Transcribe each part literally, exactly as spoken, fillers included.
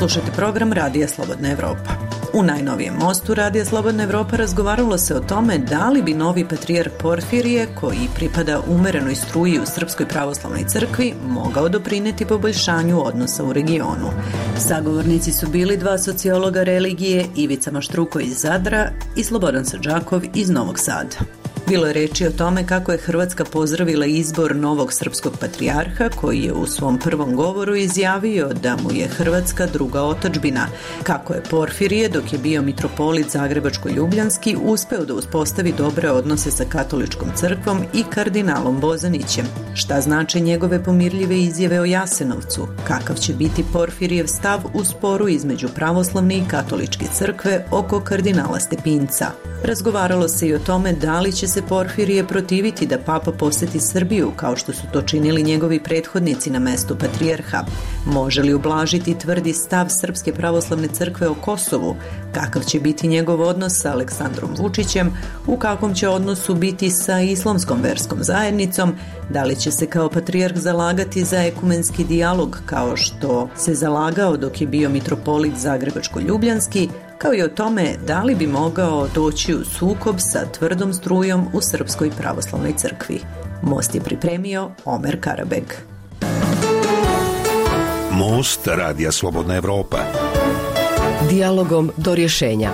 Slušajte program Radija Slobodna Evropa. U najnovijem mostu Radija Slobodna Evropa razgovaralo se o tome da li bi novi patrijarh Porfirije, koji pripada umerenoj struji u Srpskoj pravoslavnoj crkvi, mogao doprineti poboljšanju odnosa u regionu. Sagovornici su bili dva sociologa religije, Ivica Maštruko iz Zadra i Slobodan Sadžakov iz Novog Sada. Bilo je reči o tome kako je Hrvatska pozdravila izbor novog srpskog patrijarha, koji je u svom prvom govoru izjavio da mu je Hrvatska druga otadžbina, kako je Porfirije, dok je bio mitropolit Zagrebačko-Ljubljanski, uspeo da uspostavi dobre odnose sa katoličkom crkvom i kardinalom Bozanićem, šta znače njegove pomirljive izjave o Jasenovcu, kakav će biti Porfirijev stav u sporu između pravoslavne i katoličke crkve oko kardinala Stepinca. Razgovaralo se i o tome da li će se Porfirije protiviti da papa poseti Srbiju, kao što su to činili njegovi prethodnici na mestu patrijarha. Može li ublažiti tvrdi stav Srpske pravoslavne crkve o Kosovu? Kakav će biti njegov odnos sa Aleksandrom Vučićem? U kakvom će odnosu biti sa islamskom verskom zajednicom? Da li će se kao patrijarh zalagati za ekumenski dijalog, kao što se zalagao dok je bio mitropolit Zagrebačko-Ljubljanski, kao i o tome da li bi mogao doći u sukob sa tvrdom strujom u Srpskoj pravoslavnoj crkvi. Most je pripremio Omer Karabeg. Most Radija Slobodna Evropa. Dijalogom do rješenja.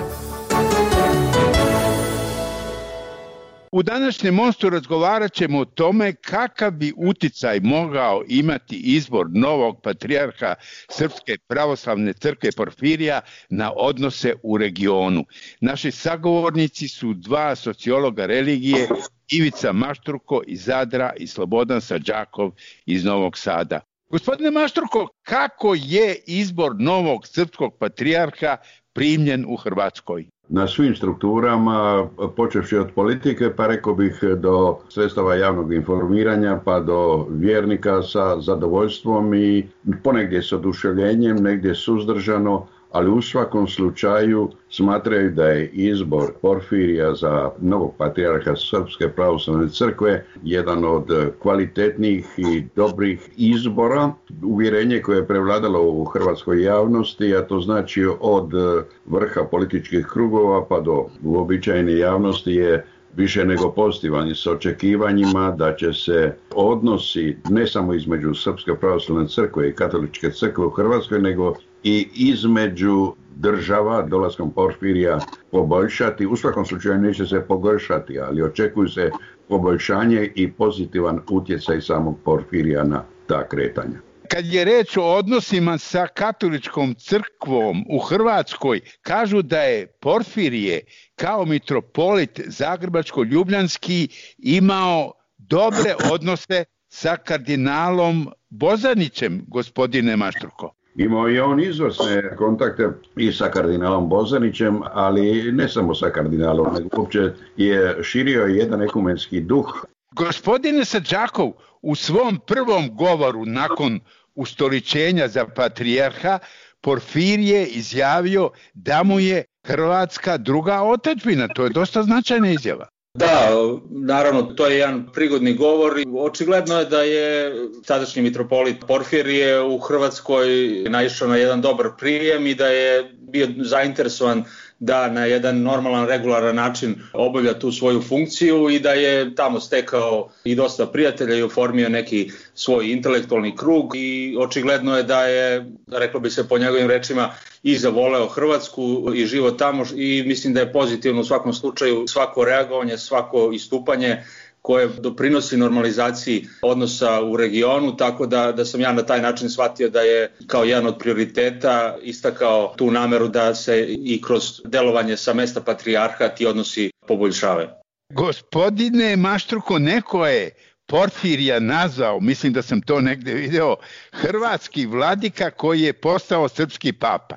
U današnjem mostu razgovarat ćemo o tome kakav bi uticaj mogao imati izbor novog patrijarha Srpske pravoslavne crkve Porfirija na odnose u regionu. Naši sagovornici su dva sociologa religije, Ivica Maštruko iz Zadra i Slobodan Sadžakov iz Novog Sada. Gospodine Maštruko, kako je izbor novog srpskog patrijarha primljen u Hrvatskoj? Na svim strukturama, počevši od politike, pa rekao bih do sredstava javnog informiranja, pa do vjernika sa zadovoljstvom i ponegdje s oduševljenjem, negdje suzdržano, ali u svakom slučaju smatraju da je izbor Porfirija za novog patrijarha Srpske pravoslavne crkve jedan od kvalitetnih i dobrih izbora. Uvjerenje koje je prevladalo u hrvatskoj javnosti, a to znači od vrha političkih krugova pa do uobičajene javnosti, je više nego pozitivan s očekivanjima da će se odnosi ne samo između Srpske pravoslavne crkve i katoličke crkve u Hrvatskoj, nego i između država dolaskom Porfirija poboljšati. U svakom slučaju neće se pogoršati, ali očekuju se poboljšanje i pozitivan utjecaj samog Porfirija na ta kretanja. Kad je reč o odnosima sa katoličkom crkvom u Hrvatskoj, kažu da je Porfirije kao mitropolit Zagrebačko-Ljubljanski imao dobre odnose sa kardinalom Bozanićem, gospodine Maštruko. Imao je on izvrsne kontakte i sa kardinalom Bozanićem, ali ne samo sa kardinalom, nego uopće je širio jedan ekumenski duh. Gospodine Sadžakov, u svom prvom govoru nakon ustoličenja za patrijarha, Porfirije izjavio da mu je Hrvatska druga otadžbina. To je dosta značajna izjava. Da, naravno, to je jedan prigodni govor. Očigledno je da je tadašnji mitropolit Porfirije u Hrvatskoj naišao na jedan dobar prijem i da je bio zainteresovan da na jedan normalan, regularan način obavlja tu svoju funkciju i da je tamo stekao i dosta prijatelja i oformio neki svoj intelektualni krug i očigledno je da je, reklo bi se po njegovim rečima, i zavoleo Hrvatsku i život tamo i mislim da je pozitivno u svakom slučaju svako reagovanje, svako istupanje koje doprinosi normalizaciji odnosa u regionu, tako da, da sam ja na taj način shvatio da je kao jedan od prioriteta istakao tu nameru da se i kroz delovanje sa mesta patrijarha ti odnosi poboljšavaju. Gospodine Maštruko, neko je Porfirija nazvao, mislim da sam to negdje video, hrvatski vladika koji je postao srpski papa.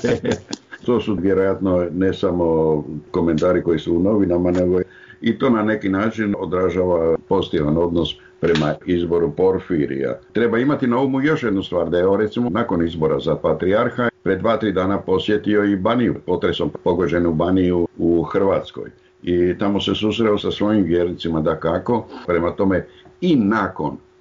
To su vjerojatno ne samo komentari koji su u novinama, nego i to na neki način odražava pozitivan odnos prema izboru Porfirija. Treba imati na umu još jednu stvar, da je recimo nakon izbora za patrijarha pred dva, tri dana posjetio i Baniju, potresom pogođenu Baniju u Hrvatskoj. I tamo se susreo sa svojim vjernicima, dakako, prema tome i nakon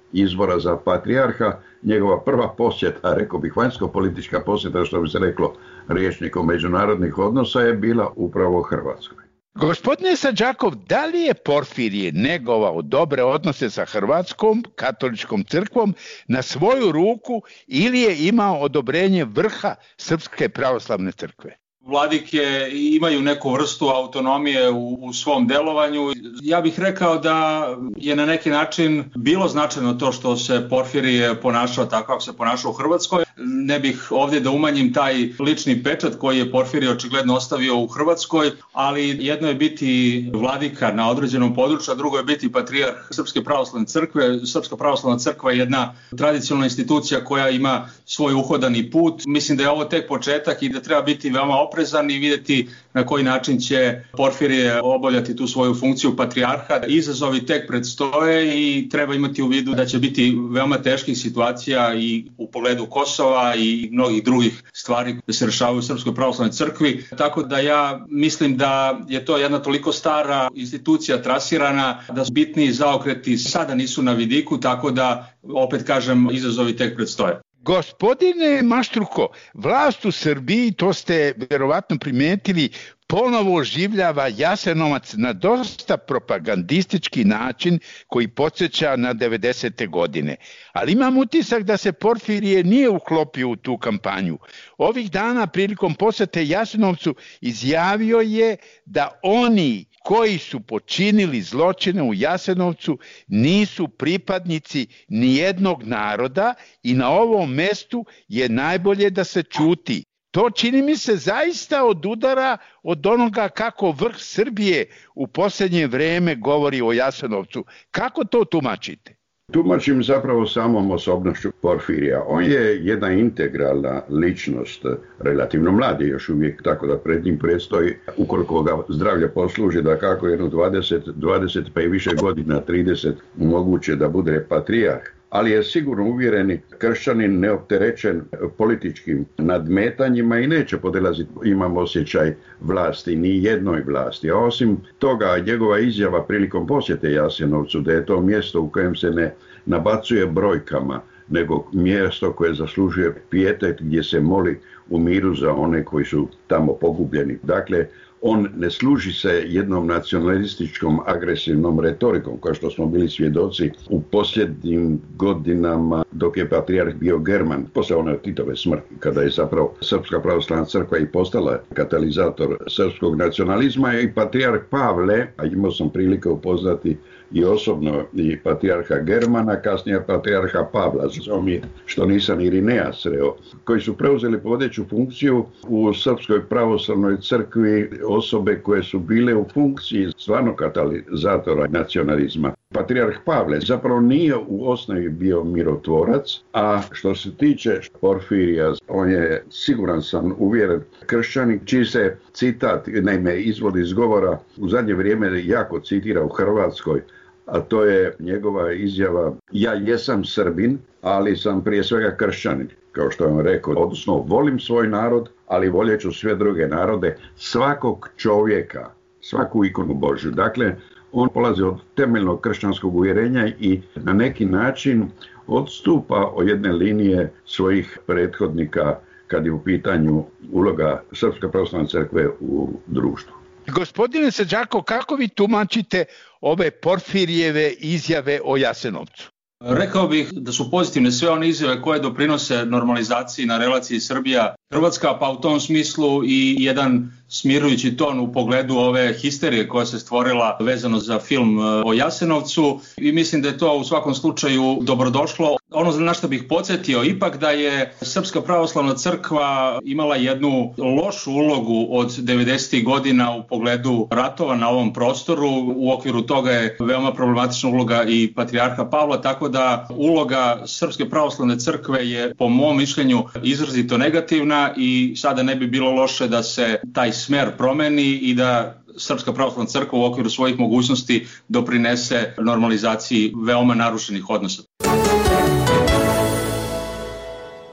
izbora za patrijarha, njegova prva posjeta, rekao bih vanjsko-politička posjeta, što bi se reklo rječnikom međunarodnih odnosa, je bila upravo Hrvatskoj. Gospodine Sadžakov, da li je Porfirije negovao dobre odnose sa Hrvatskom katoličkom crkvom na svoju ruku ili je imao odobrenje vrha Srpske pravoslavne crkve? Vladike imaju neku vrstu autonomije u, u svom delovanju. Ja bih rekao da je na neki način bilo značajno to što se Porfirije ponašao tako kako se ponašao u Hrvatskoj. Ne bih ovdje da umanjim taj lični pečat koji je Porfirije očigledno ostavio u Hrvatskoj, ali jedno je biti vladika na određenom području, a drugo je biti patrijarh Srpske pravoslavne crkve. Srpska pravoslavna crkva je jedna tradicionalna institucija koja ima svoj uhodani put. Mislim da je ovo tek početak i da treba biti veoma oprezan i vidjeti na koji način će Porfirije obavljati tu svoju funkciju patrijarha. Izazovi tek predstoje i treba imati u vidu da će biti veoma teških situacija i u pogledu Kosova i mnogih drugih stvari da se rešavaju u Srpskoj pravoslavnoj crkvi. Tako da ja mislim da je to jedna toliko stara institucija trasirana da bitni zaokreti sada nisu na vidiku, tako da opet kažem izazovi tek predstoje. Gospodine Maštruko, vlast u Srbiji, to ste vjerovatno primijetili, ponovo oživljava Jasenovac na dosta propagandistički način koji podsjeća na devedesete godine. Ali imam utisak da se Porfirije nije uklopio u tu kampanju. Ovih dana prilikom posjete Jasenovcu izjavio je da oni koji su počinili zločine u Jasenovcu nisu pripadnici nijednog naroda i na ovom mestu je najbolje da se ćuti. To čini mi se zaista odudara od onoga kako vrh Srbije u posljednje vrijeme govori o Jasenovcu. Kako to tumačite? Tumačim zapravo samom osobnošću Porfirija. On je jedna integralna ličnost, relativno mladi još uvijek, tako da pred njim predstoji, ukoliko ga zdravlje posluži, da kako jedno dvadeset, dvadeset pa i više godina, trideset, moguće da bude patrijarh. Ali je sigurno uvjereni kršćanin, neopterećen političkim nadmetanjima i neće podilaziti, imam osjećaj, vlasti, ni jednoj vlasti. A osim toga, njegova izjava prilikom posjete Jasenovcu, da je to mjesto u kojem se ne nabacuje brojkama, nego mjesto koje zaslužuje pijetet, gdje se moli u miru za one koji su tamo pogubljeni. Dakle, on ne služi se jednom nacionalističkom agresivnom retorikom, kao što smo bili svjedoci u posljednjim godinama dok je patrijarh bio German, poslije one Titove smrti, kada je zapravo Srpska pravoslavna crkva i postala katalizator srpskog nacionalizma, i patrijarh Pavle, a imao sam prilike upoznati i osobno i patrijarha Germana, kasnije patrijarha Pavla, žao mi je što nisam Irineja sreo, koji su preuzeli vodeću funkciju u Srpskoj pravoslavnoj crkvi, osobe koje su bile u funkciji stvarno katalizatora nacionalizma. Patrijarh Pavle zapravo nije u osnovi bio mirotvorac, a što se tiče Porfirija, on je, siguran sam, uvjeren kršćanin, čiji se citat, naime izvod iz govora, u zadnje vrijeme jako citira u Hrvatskoj, a to je njegova izjava: ja jesam Srbin, ali sam prije svega kršćanin, kao što je on rekao, odnosno volim svoj narod, ali voljet ću sve druge narode, svakog čovjeka, svaku ikonu Božju. Dakle, on polazi od temeljnog kršćanskog uvjerenja i na neki način odstupa od jedne linije svojih prethodnika kad je u pitanju uloga Srpske pravoslavne crkve u društvu. Gospodine Sadžakov, kako vi tumačite ove Porfirijeve izjave o Jasenovcu? Rekao bih da su pozitivne sve one izjave koje doprinose normalizaciji na relaciji Srbija-Hrvatska, pa u tom smislu i jedan smirujući ton u pogledu ove histerije koja se stvorila vezano za film o Jasenovcu, i mislim da je to u svakom slučaju dobrodošlo. Ono na što bih podsjetio ipak da je Srpska pravoslavna crkva imala jednu lošu ulogu od devedesetih godina u pogledu ratova na ovom prostoru. U okviru toga je veoma problematična uloga i patrijarha Pavla, tako da uloga Srpske pravoslavne crkve je po mom mišljenju izrazito negativna i sada ne bi bilo loše da se taj smer promeni i da Srpska pravoslavna crkva u okviru svojih mogućnosti doprinese normalizaciji veoma narušenih odnosa.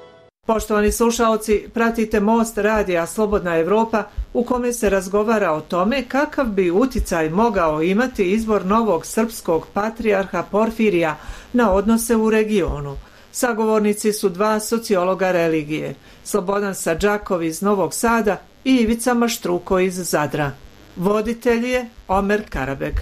Poštovani slušaoci, pratite Most radija Slobodna Evropa u kome se razgovara o tome kakav bi uticaj mogao imati izbor novog srpskog patrijarha Porfirija na odnose u regionu. Sagovornici su dva sociologa religije, Slobodan Sadžakov iz Novog Sada i Ivica Maštruko iz Zadra. Voditelj je Omer Karabeg.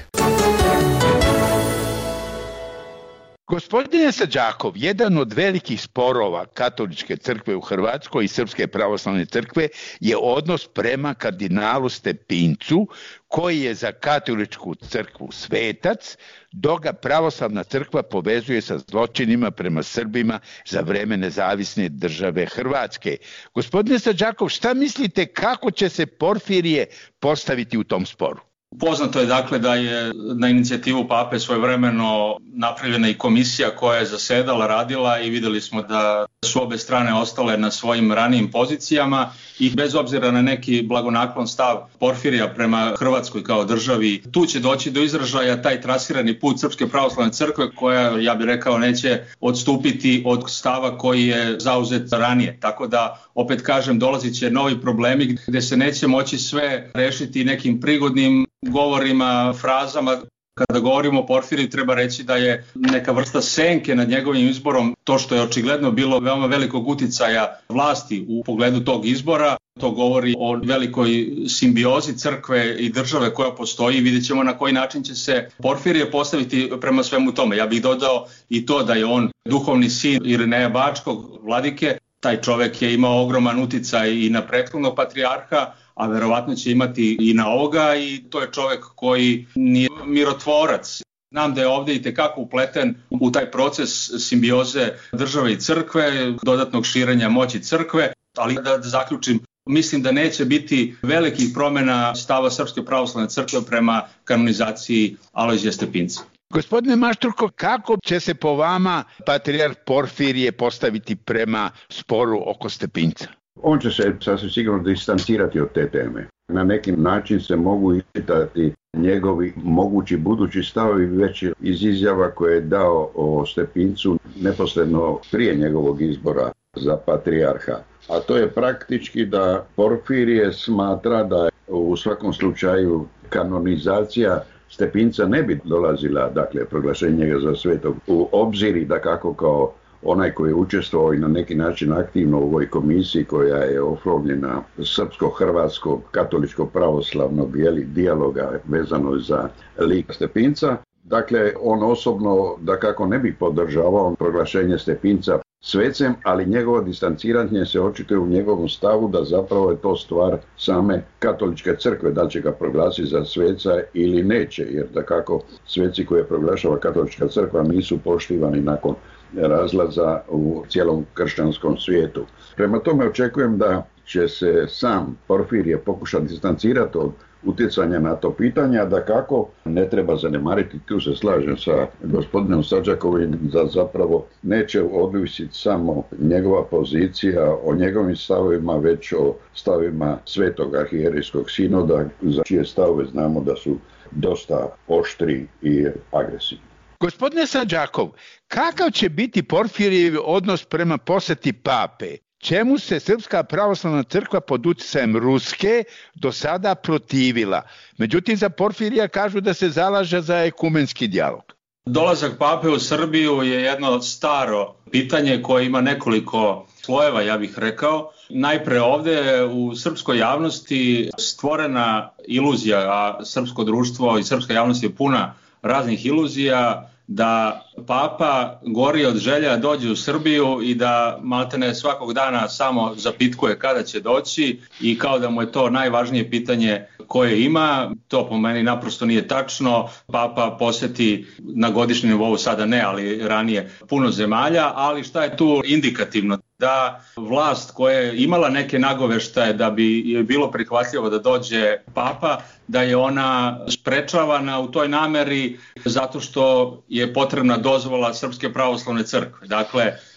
Gospodine Sadžakov, jedan od velikih sporova katoličke crkve u Hrvatskoj i Srpske pravoslavne crkve je odnos prema kardinalu Stepincu, koji je za katoličku crkvu svetac, dok ga pravoslavna crkva povezuje sa zločinima prema Srbima za vreme nezavisne države Hrvatske. Gospodine Sadžakov, šta mislite kako će se Porfirije postaviti u tom sporu? Poznato je dakle da je na inicijativu pape svojevremeno napravljena i komisija koja je zasedala, radila i videli smo da su obe strane ostale na svojim ranijim pozicijama i bez obzira na neki blagonaklon stav Porfirija prema Hrvatskoj kao državi, tu će doći do izražaja taj trasirani put Srpske pravoslavne crkve koja, ja bih rekao, neće odstupiti od stava koji je zauzet ranije. Tako da, opet kažem, dolazit će novi problemi gde se neće moći sve rešiti nekim prigodnim govorima, frazama. Kada govorimo o Porfiriju, treba reći da je neka vrsta senke nad njegovim izborom, to što je očigledno bilo veoma velikog uticaja vlasti u pogledu tog izbora. To govori o velikoj simbiozi crkve i države koja postoji i vidjet ćemo na koji način će se Porfirije postaviti prema svemu tome. Ja bih dodao i to da je on duhovni sin Irineja Bačkog, vladike. Taj čovek je imao ogroman uticaj i na prethodnog patrijarha, a verovatno će imati i na ovoga, i to je čovek koji nije mirotvorac. Znam da je ovdje i tekako upleten u taj proces simbioze države i crkve, dodatnog širenja moći crkve, ali da zaključim, mislim da neće biti velikih promjena stava Srpske pravoslavne crkve prema kanonizaciji Alojzija Stepinca. Gospodine Maštruko, kako će se po vama patrijarh Porfirije postaviti prema sporu oko Stepinca? On će se sasvim sigurno distancirati od te teme. Na neki način se mogu iščitati njegovi mogući budući stavovi već iz izjava koje je dao o Stepincu neposredno prije njegovog izbora za patrijarha. A to je praktički da Porfirije smatra da u svakom slučaju kanonizacija Stepinca ne bi dolazila, dakle, proglašenje njega za svetog u obziri, da kako kao onaj koji je učestvovao i na neki način aktivno u ovoj komisiji koja je oformljena srpsko-hrvatskog katoličkog pravoslavnog dijaloga vezano za lik Stepinca. Dakle, on osobno da kako ne bi podržavao proglašenje Stepinca svecem, ali njegovo distanciranje se očituje u njegovom stavu da zapravo je to stvar same katoličke crkve, da li će ga proglasiti za sveca ili neće, jer da kako sveci koje proglašava katolička crkva nisu poštivani nakon razlaza u cijelom kršćanskom svijetu. Prema tome očekujem da će se sam Porfirije pokušati distancirati od utjecanja na to pitanje, a da kako ne treba zanemariti, tu se slažem sa gospodinom Sadžakovim, da zapravo neće odvisiti samo njegova pozicija o njegovim stavovima, već o stavima Svetog arhijerejskog sinoda, za čije stavove znamo da su dosta oštri i agresivni. Gospodine Sadžakov, kakav će biti Porfirijev odnos prema posjeti pape? Čemu se Srpska pravoslavna crkva pod utjecajem Ruske do sada protivila? Međutim, za Porfirija kažu da se zalaže za ekumenski dijalog. Dolazak pape u Srbiju je jedno staro pitanje koje ima nekoliko slojeva, ja bih rekao. Najpre ovdje u srpskoj javnosti stvorena iluzija, a srpsko društvo i srpska javnost je puna raznih iluzija, da papa gori od želja dođe u Srbiju i da maltene svakog dana samo zapitkuje kada će doći i kao da mu je to najvažnije pitanje koje ima. To po meni naprosto nije tačno. Papa posjeti na godišnjem nivou, sada ne, ali ranije puno zemalja, ali šta je tu indikativno? Da vlast koja je imala neke nagoveštaje da bi je bilo prihvatljivo da dođe papa, da je ona sprečavana u toj nameri zato što je potrebna dozvola Srpske pravoslavne crkve. Dakle,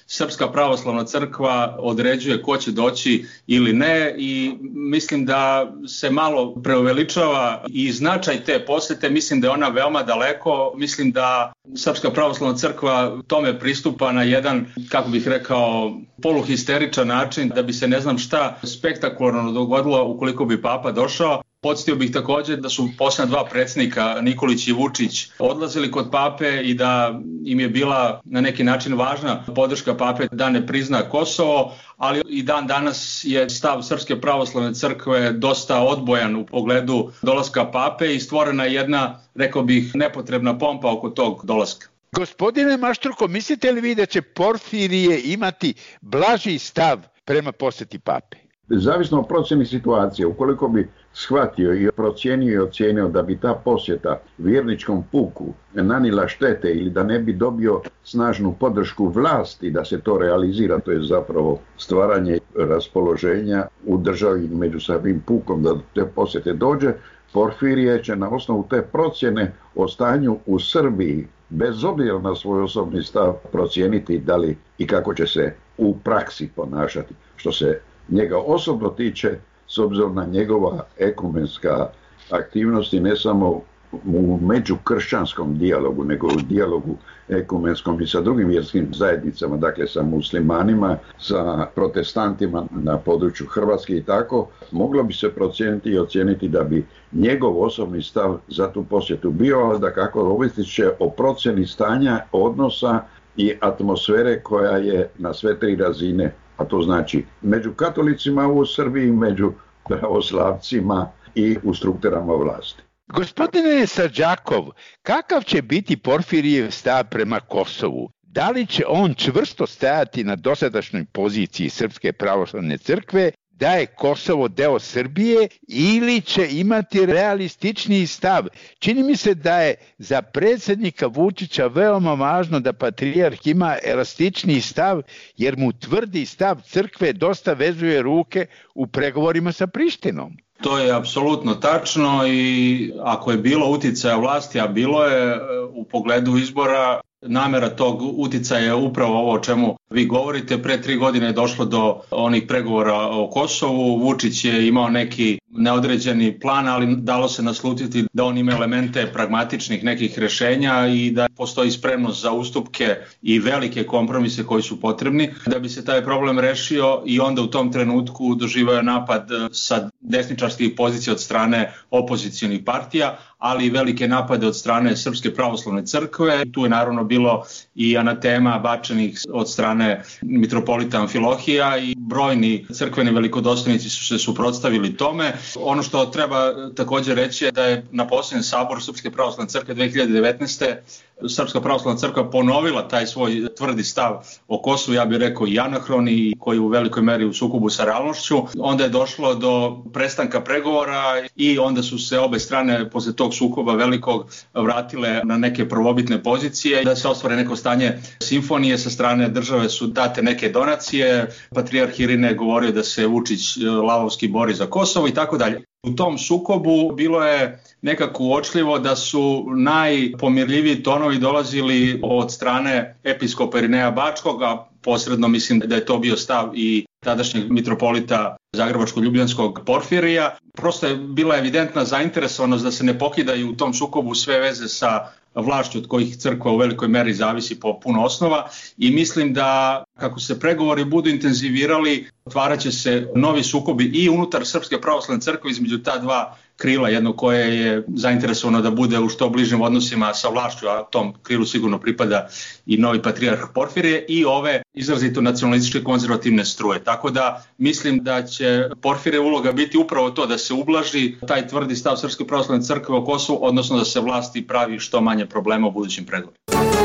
Srpska pravoslavna crkva određuje ko će doći ili ne i mislim da se malo preuveličava i značaj te posete, mislim da je ona veoma daleko, mislim da Srpska pravoslavna crkva tome pristupa na jedan, kako bih rekao, poluhisteričan način, da bi se ne znam šta spektakularno dogodilo ukoliko bi Papa došao. Podsjetio bih također da su posljednja dva predsjednika, Nikolić i Vučić, odlazili kod Pape i da im je bila na neki način važna podrška Pape da ne prizna Kosovo, ali i dan danas je stav Srpske pravoslavne crkve dosta odbojan u pogledu dolaska Pape i stvorena je jedna, rekao bih, nepotrebna pompa oko tog dolaska. Gospodine Maštruko, mislite li vi da će Porfirije imati blaži stav prema posjeti Pape? Zavisno o procjeni situacije, ukoliko bi shvatio i procijenio i ocijenio da bi ta posjeta vjerničkom puku nanila štete ili da ne bi dobio snažnu podršku vlasti da se to realizira, to je zapravo stvaranje raspoloženja u državi među samim pukom da te posjete dođe, Porfirije će na osnovu te procjene o stanju u Srbiji, bez obzira na svoj osobni stav, procijeniti da li i kako će se u praksi ponašati. Što se njega osobno tiče, s obzirom na njegova ekumenska aktivnosti, ne samo u međukršćanskom dijalogu, nego u dijalogu ekumenskom i sa drugim vjerskim zajednicama, dakle sa muslimanima, sa protestantima na području Hrvatske i tako, moglo bi se procijeniti i ocijeniti da bi njegov osobni stav za tu posjetu bio, ali da kako ovisit će o procjeni stanja odnosa i atmosfere koja je na sve tri razine, a to znači među katolicima u Srbiji, među pravoslavcima i u strukturama vlasti. Gospodine Sadžakov, kakav će biti Porfirijev stav prema Kosovu? Da li će on čvrsto stajati na dosadašnjoj poziciji Srpske pravoslavne crkve, da je Kosovo deo Srbije, ili će imati realističniji stav? Čini mi se da je za predsjednika Vučića veoma važno da patrijarh ima elastičniji stav, jer mu tvrdi stav crkve dosta vezuje ruke u pregovorima sa Prištinom. To je apsolutno tačno i ako je bilo uticaja vlasti, a bilo je u pogledu izbora, namjera tog uticaja je upravo ovo o čemu vi govorite. Pre tri godine je došlo do onih pregovora o Kosovu. Vučić je imao neki neodređeni plan, ali dalo se naslutiti da on ima elemente pragmatičnih nekih rješenja i da postoji spremnost za ustupke i velike kompromise koji su potrebni da bi se taj problem rešio, i onda u tom trenutku doživao napad sa desničarskih pozicija od strane opozicionih partija, ali i velike napade od strane Srpske pravoslavne crkve. Tu je naravno bilo i anatema bačenih od strane mitropolita Amfilohija i brojni crkveni velikodostojnici su se suprotstavili tome. Ono što treba također reći je da je na posljednjem saboru Srpske pravoslavne crkve dve hiljade devetnaeste. Srpska pravoslavna crkva ponovila taj svoj tvrdi stav o Kosovu, ja bih rekao i anahroni, koji u velikoj meri u sukobu sa realnošću. Onda je došlo do prestanka pregovora i onda su se obe strane posle tog sukoba velikog vratile na neke prvobitne pozicije da se ostvare neko stanje simfonije. Sa strane države su date neke donacije, patrijarh Irine je govorio da se Vučić lavovski bori za Kosovo i tako dalje. U tom sukobu bilo je nekako uočljivo da su najpomirljiviji tonovi dolazili od strane episkopa Irineja Bačkog, a posredno mislim da je to bio stav i tadašnjeg mitropolita Zagrebačko-Ljubljanskog Porfirija. Prosto je bila evidentna zainteresovanost da se ne pokidaju u tom sukobu sve veze sa vlašću od kojih crkva u velikoj meri zavisi po puno osnova, i mislim da kako se pregovori budu intenzivirali, otvarat će se novi sukobi i unutar Srpske pravoslavne crkve između ta dva krila, jedno koje je zainteresovano da bude u što bližim odnosima sa vlašću, a tom krilu sigurno pripada i novi patrijarh Porfirije, i ove izrazito nacionalističke konzervativne struje. Tako da mislim da će Porfirije uloga biti upravo to, da se ublaži taj tvrdi stav Srpske pravoslavne crkve o Kosovu, odnosno da se vlasti pravi što manje problema u budućim pregovorima.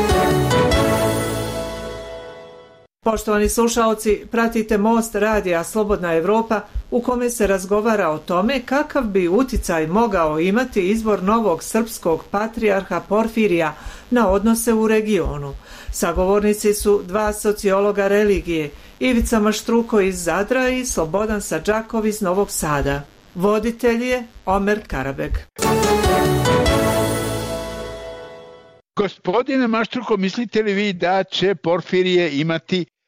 Poštovani slušaoci, pratite Most radija Slobodna Evropa u kome se razgovara o tome kakav bi uticaj mogao imati izbor novog srpskog patrijarha Porfirija na odnose u regionu. Sagovornici su dva sociologa religije, Ivica Maštruko iz Zadra i Slobodan Sadžakov iz Novog Sada. Voditelj je Omer Karabek. Gospodine Maštruko, mislite li vi da će Porfirije imati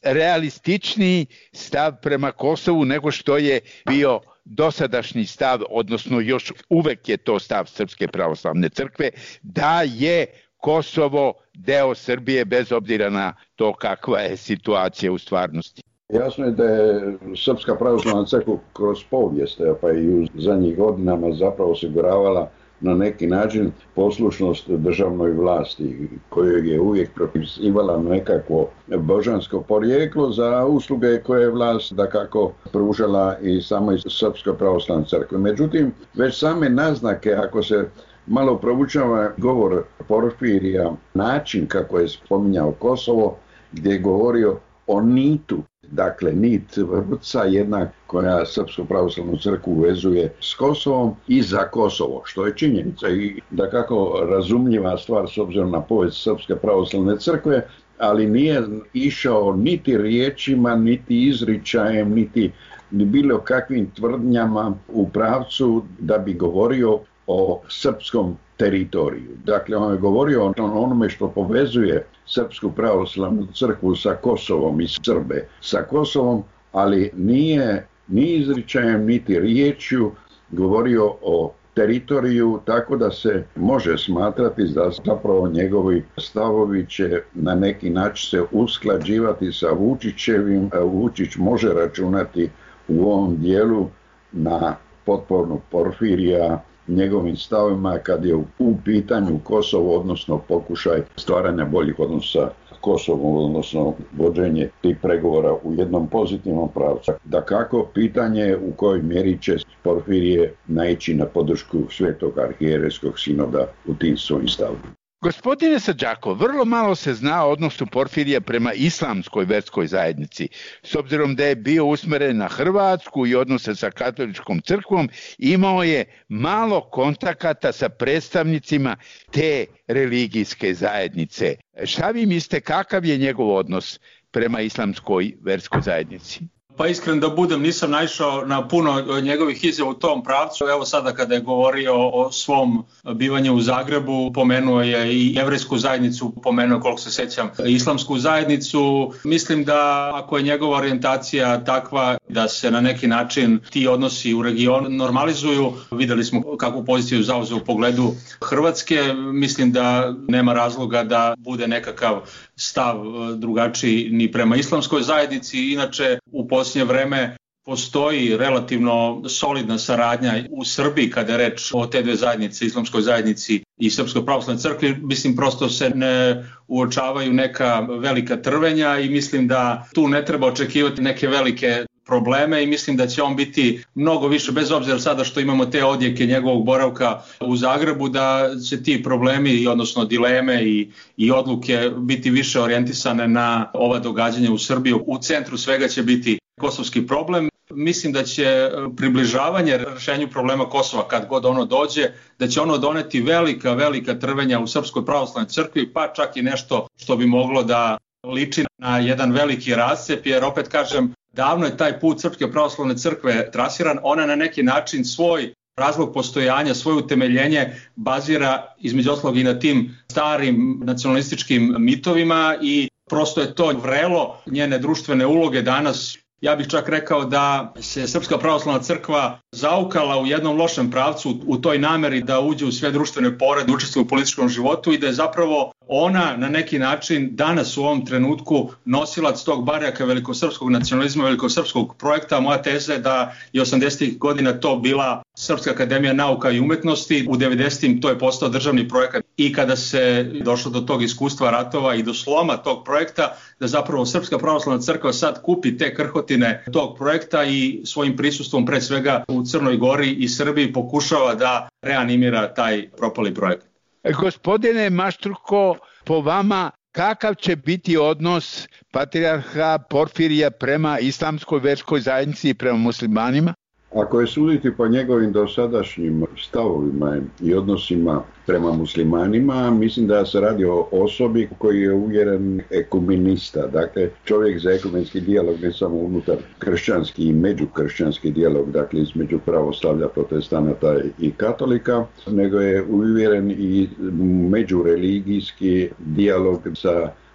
realističniji stav prema Kosovu nego što je bio dosadašnji stav, odnosno još uvek je to stav Srpske pravoslavne crkve, da je Kosovo deo Srbije bez obzira na to kakva je situacija u stvarnosti. Jasno je da je Srpska pravoslavna crkva kroz povijest, pa i u zadnjih godinama zapravo osiguravala na neki način poslušnost državnoj vlasti, kojoj je uvijek propisivala nekakvo božansko porijeklo za usluge koje je vlast dakako pružala i samoj Srpskoj pravoslavnoj crkvi. Međutim, već same naznake, ako se malo proučava govor Porfirija, način kako je spominjao Kosovo, gdje je govorio o nitu, dakle nit vrpca jedna koja Srpsku pravoslavnu crkvu vezuje s Kosovom i za Kosovo, što je činjenica i dakako razumljiva stvar s obzirom na povijest Srpske pravoslavne crkve, ali nije išao niti riječima, niti izričajem, niti bilo kakvim tvrdnjama u pravcu da bi govorio o srpskom teritoriju. Dakle, on je govorio o onome što povezuje Srpsku pravoslavnu crkvu sa Kosovom i Srbe sa Kosovom, ali nije ni izričajem niti riječju govorio o teritoriju, tako da se može smatrati da zapravo njegovi stavovi će na neki način se usklađivati sa Vučićevim. Vučić može računati u ovom dijelu na potporu Porfirija njegovim stavima kad je u pitanju Kosovo, odnosno pokušaj stvaranja boljih odnosa s Kosovom, odnosno vođenje tih pregovora u jednom pozitivnom pravcu. Dakako, pitanje u kojoj mjeri će Porfirije naići na podršku Svetog arhijerejskog sinoda u tim svojim stavima. Gospodine Sadžakov, vrlo malo se zna o odnosu Porfirija prema islamskoj verskoj zajednici, s obzirom da je bio usmeren na Hrvatsku i odnose sa katoličkom crkvom, imao je malo kontakata sa predstavnicima te religijske zajednice. Šta vi mislite, kakav je njegov odnos prema islamskoj verskoj zajednici? Pa iskren da budem, nisam naišao na puno njegovih izjava u tom pravcu. Evo sada kada je govorio o svom bivanju u Zagrebu, pomenuo je i jevrejsku zajednicu, pomenuo, koliko se sjećam, islamsku zajednicu. Mislim da ako je njegova orijentacija takva da se na neki način ti odnosi u regionu normalizuju, videli smo kakvu poziciju zauzeo u pogledu Hrvatske, mislim da nema razloga da bude nekakav stav drugačiji ni prema islamskoj zajednici. Inače, u posljednje vreme postoji relativno solidna saradnja u Srbiji kada je reč o te dve zajednice, islamskoj zajednici i Srpskoj pravoslavnoj crkvi. Mislim, prosto se ne uočavaju neka velika trvenja i mislim da tu ne treba očekivati neke velike probleme i mislim da će on biti mnogo više, bez obzira sada što imamo te odjeke njegovog boravka u Zagrebu, da će ti problemi, odnosno dileme i, i odluke biti više orijentisane na ova događanja u Srbiji. U centru svega će biti kosovski problem. Mislim da će približavanje rješenju problema Kosova, kad god ono dođe, da će ono doneti velika, velika trvenja u Srpskoj pravoslavnoj crkvi, pa čak i nešto što bi moglo da liči na jedan veliki rascep, jer opet kažem, davno je taj put Srpske pravoslavne crkve trasiran, ona na neki način svoj razlog postojanja, svoje utemeljenje bazira između ostalog i na tim starim nacionalističkim mitovima i prosto je to vrelo njene društvene uloge danas. Ja bih čak rekao da se Srpska pravoslavna crkva zaukala u jednom lošem pravcu u toj nameri da uđe u sve društvene pore, da učestvuje u političkom životu i da je zapravo ona na neki način danas u ovom trenutku nosilac tog barjaka velikosrpskog nacionalizma, velikosrpskog projekta. Moja teza je da je osamdesetih godina to bila Srpska akademija nauka i umetnosti, u devedesetim to je postao državni projekat i kada se došlo do tog iskustva ratova i do sloma tog projekta, da zapravo Srpska pravoslavna crkva sad kupi te krhotine tog projekta i svojim prisustvom pre svega u Crnoj Gori i Srbiji pokušava da reanimira taj propali projekat. Gospodine Mašturko, po vama kakav će biti odnos patrijarha Porfirija prema islamskoj verskoj zajednici i prema muslimanima? Ako je suditi po njegovim dosadašnjim stavovima i odnosima prema muslimanima, mislim da se radi o osobi koji je uvjeren ekumenista, dakle čovjek za ekumenski dijalog ne samo unutar kršćanski i međukršćanski dijalog, dakle između pravoslavlja, protestanata i katolika, nego je uvjeren i međureligijski dijalog sa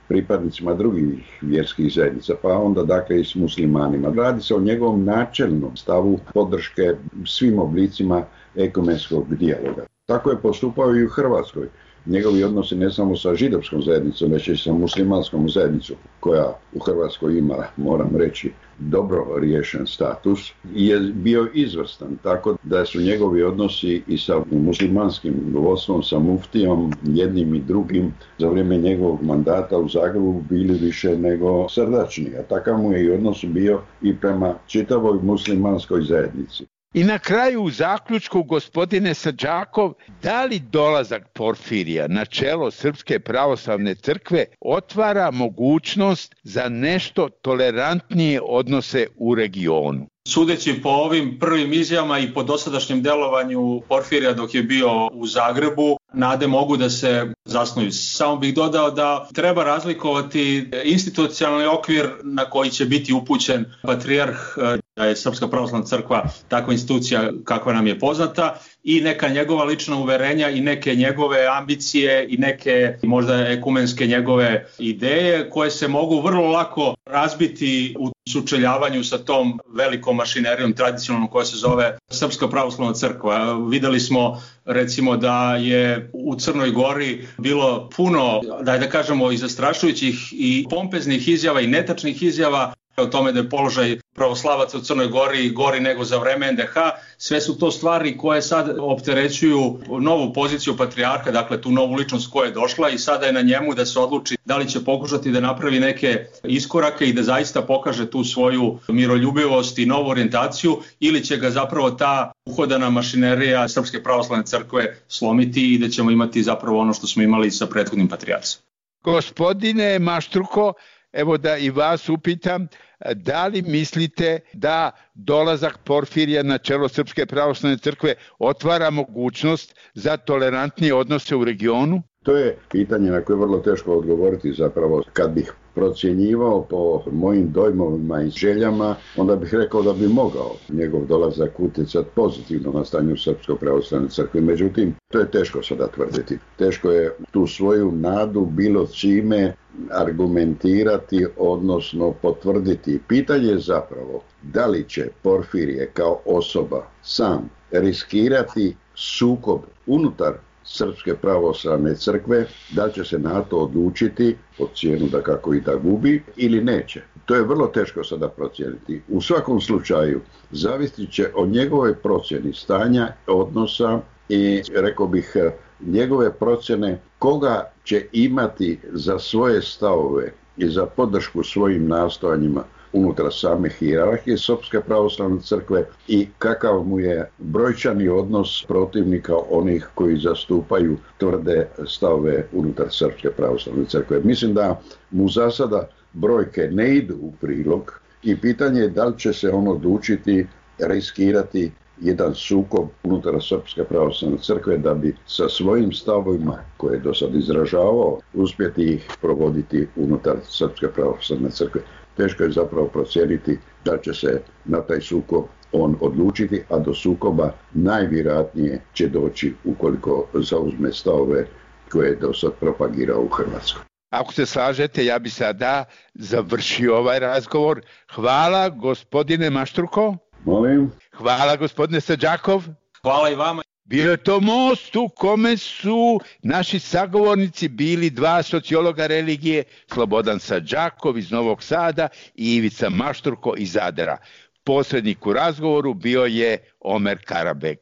pripadnicima drugih vjerskih zajednica, pa onda dakle i s muslimanima. Radi se o njegovom načelnom stavu podrške svim oblicima ekumenskog dijaloga. Tako je postupao i u Hrvatskoj. Njegovi odnosi ne samo sa židovskom zajednicom, već i sa muslimanskom zajednicom, koja u Hrvatskoj ima, moram reći, dobro riješen status, je bio izvrstan, tako da su njegovi odnosi i sa muslimanskim vodstvom, sa muftijom, jednim i drugim, za vrijeme njegovog mandata u Zagrebu bili više nego srdačni, a takav mu je i odnos bio i prema čitavoj muslimanskoj zajednici. I na kraju u zaključku, gospodine Sadžakov, da li dolazak Porfirija na čelo Srpske pravoslavne crkve otvara mogućnost za nešto tolerantnije odnose u regionu? Sudeći po ovim prvim izjavama i po dosadašnjem delovanju Porfirija dok je bio u Zagrebu, nade mogu da se zasnuju. Samo bih dodao da treba razlikovati institucionalni okvir na koji će biti upućen patrijarh, da je Srpska pravoslavna crkva takva institucija kakva nam je poznata, i neka njegova lična uverenja i neke njegove ambicije i neke možda ekumenske njegove ideje koje se mogu vrlo lako razbiti u sučeljavanju sa tom velikom mašinerijom tradicionalnom koja se zove Srpska pravoslavna crkva. Videli smo recimo da je u Crnoj Gori bilo puno, da da kažemo, i zastrašujućih i pompeznih izjava i netačnih izjava o tome da je položaj pravoslavaca u Crnoj Gori gori nego za vreme en de ha. Sve su to stvari koje sad opterećuju novu poziciju patrijarha, dakle tu novu ličnost koja je došla, i sada je na njemu da se odluči da li će pokušati da napravi neke iskorake i da zaista pokaže tu svoju miroljubivost i novu orijentaciju, ili će ga zapravo ta uhodana mašinerija Srpske pravoslavne crkve slomiti i da ćemo imati zapravo ono što smo imali sa prethodnim patrijarcem. Gospodine Maštruko, evo da i vas upitam, da li mislite da dolazak Porfirija na čelo Srpske pravoslavne crkve otvara mogućnost za tolerantnije odnose u regionu? To je pitanje na koje je vrlo teško odgovoriti zapravo. Kad bih procjenjivao po mojim dojmovima i željama, onda bih rekao da bi mogao njegov dolazak utjecati pozitivno na stanje u Srpskoj pravoslavnoj crkvi. Međutim, to je teško sada tvrditi. Teško je tu svoju nadu bilo čime argumentirati, odnosno potvrditi. Pitanje je zapravo da li će Porfirije kao osoba sam riskirati sukob unutar Srpske pravoslavne crkve, da će se na to odlučiti pod cijenu da kako i da gubi ili neće. To je vrlo teško sada procijeniti. U svakom slučaju zavisit će od njegove procjeni stanja, odnosa i, rekao bih, njegove procjene koga će imati za svoje stavove i za podršku svojim nastojanjima unutar same hijerarhije Srpske pravoslavne crkve i kakav mu je brojčani odnos protivnika onih koji zastupaju tvrde stavove unutar Srpske pravoslavne crkve. Mislim da mu za sada brojke ne idu u prilog i pitanje je da li će se on odlučiti riskirati jedan sukob unutar Srpske pravoslavne crkve da bi sa svojim stavovima koje je do sad izražavao uspjeti ih provoditi unutar Srpske pravoslavne crkve. Teško je zapravo procijeniti da će se na taj sukob on odlučiti, a do sukoba najvjerojatnije će doći ukoliko zauzme stavove koje je do sad propagirao u Hrvatskoj. Ako se slažete, ja bi sada završio ovaj razgovor. Hvala, gospodine Maštruko. Molim. Hvala, gospodine Sadžakov. Hvala i vama. Bio je to most u kome su naši sagovornici bili dva sociologa religije, Slobodan Sadžakov iz Novog Sada i Ivica Mašturko iz Zadra. Posrednik u razgovoru bio je Omer Karabek.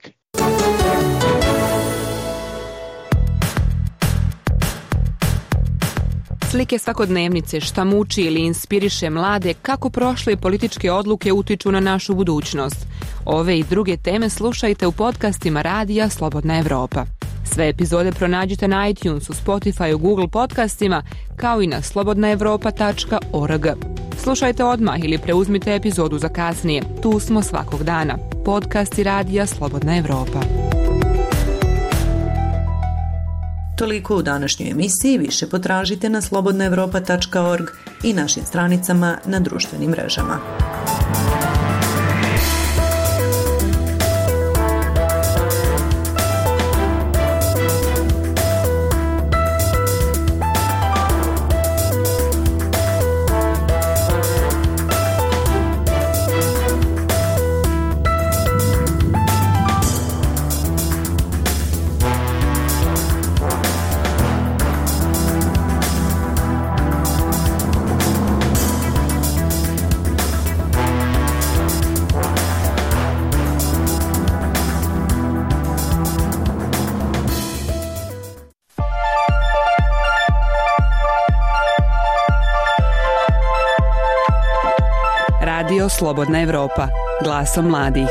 Slike svakodnevnice, šta muči ili inspiriše mlade, kako prošle političke odluke utiču na našu budućnost. Ove i druge teme slušajte u podcastima Radija Slobodna Evropa. Sve epizode pronađite na iTunesu, Spotifyu, Google podcastima, kao i na slobodna evropa tačka org. Slušajte odmah ili preuzmite epizodu za kasnije. Tu smo svakog dana. Podcasti Radija Slobodna Evropa. Toliko u današnjoj emisiji, više potražite na slobodna evropa tačka org i našim stranicama na društvenim mrežama. Radio Slobodna Evropa, glasom mladih.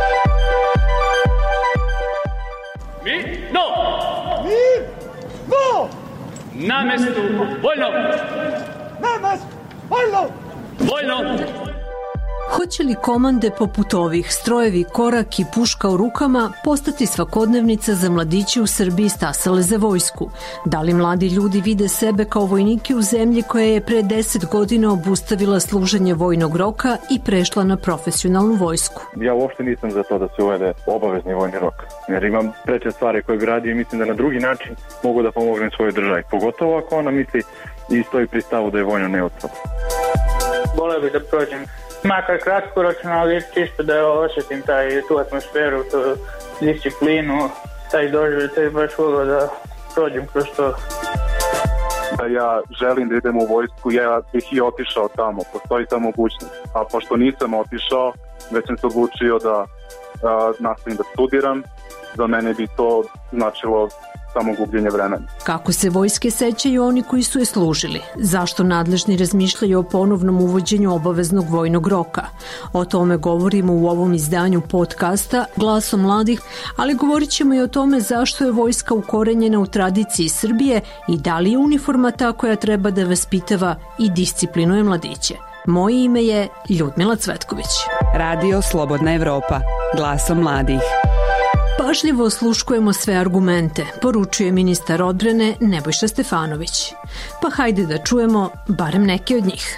Mi? No! Mi? No! Na mestu vojno! Na mestu vojno! Vojno! Hoće li komande poput ovih, strojevi, korak i puška u rukama, postati svakodnevnica za mladiće u Srbiji stasale za vojsku? Da li mladi ljudi vide sebe kao vojnike u zemlji koja je pre deset godina obustavila služenje vojnog roka i prešla na profesionalnu vojsku? Ja uopšte nisam za to da se uvede obavezni vojni rok, jer imam preče stvari koje bi radio i mislim da na drugi način mogu da pomognem svojoj državi, pogotovo ako ona misli i stoji pri stavu da je vojno neutralno. Voleo bih da prođem makar kratkoročno, ali čisto da osjetim taj, tu atmosferu, tu disciplinu, taj doživljaj, baš volio da prođem kroz to. Da ja želim da idem u vojsku, ja bih i otišao tamo, postoji ta mogućnost. A pošto nisam otišao, već sam se odlučio da a, nastavim da studiram, za mene bi to značilo samo gubljenje vremena. Kako se vojske sećaju oni koji su je služili? Zašto nadležni razmišljaju o ponovnom uvođenju obaveznog vojnog roka? O tome govorimo u ovom izdanju podcasta Glasom mladih, ali govorit ćemo i o tome zašto je vojska ukorenjena u tradiciji Srbije i da li je uniforma ta koja treba da vaspitava i disciplinuje mladiće. Moje ime je Ljudmila Cvetković. Radio Slobodna Evropa, glasom mladih. Pažljivo osluškujemo sve argumente, poručuje ministar odbrane Nebojša Stefanović. Pa hajde da čujemo barem neke od njih.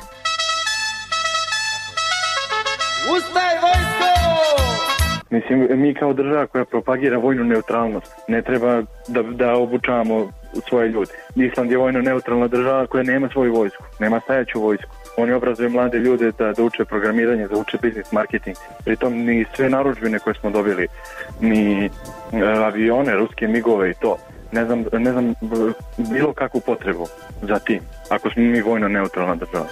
Ustaj vojsko! Mislim, mi kao država koja propagira vojnu neutralnost, ne treba da, da obučavamo svoje ljude. Island je vojno neutralna država koja nema svoju vojsku, nema stajaću vojsku. Oni obrazuju mlade ljude da, da uče programiranje, da uče biznis marketing. Pritom ni sve narudžbine koje smo dobili, ni avione, ruske migove i to, ne znam, ne znam bilo kakvu potrebu za tim, ako smo mi vojno neutralna država.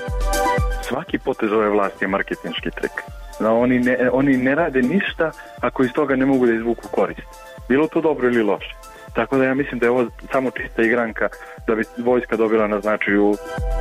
Svaki potez ove vlasti je marketinški trik. Da oni, ne, oni ne rade ništa ako iz toga ne mogu da izvuku korist. Bilo to dobro ili loše. Tako da ja mislim da je ovo samo čista igranka da bi vojska dobila na značaju.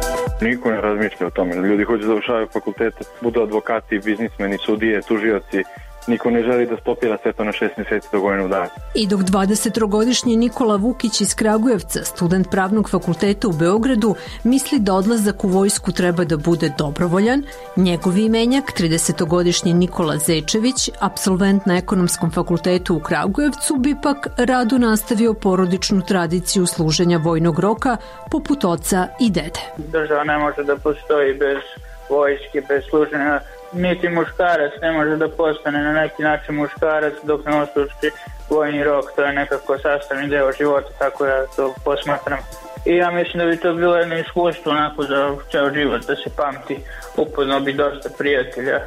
Niko ne razmišlja o tome. Ljudi hoće da završavaju fakultete, budu advokati, biznismeni, sudije, tužioci. Niko ne želi da stopira sve to na šest mjeseci do godinu dana. I dok dvadesettrogodišnji Nikola Vukić iz Kragujevca, student pravnog fakulteta u Beogradu, misli da odlazak u vojsku treba da bude dobrovoljan, njegov imenjak, tridesetogodišnji Nikola Zečević, apsolvent na ekonomskom fakultetu u Kragujevcu, bi pak rado nastavio porodičnu tradiciju služenja vojnog roka poput oca i dede. Država ne može da postoji bez vojske, bez služenja. Niti muškarac ne može da postane na neki način muškarac dok ne odsluži vojni rok. To je nekako sastavni deo života, tako ja to posmatram. I ja mislim da bi to bilo jedno iskustvo onako za ceo život, da se pamti. Upoznao bi dosta prijatelja,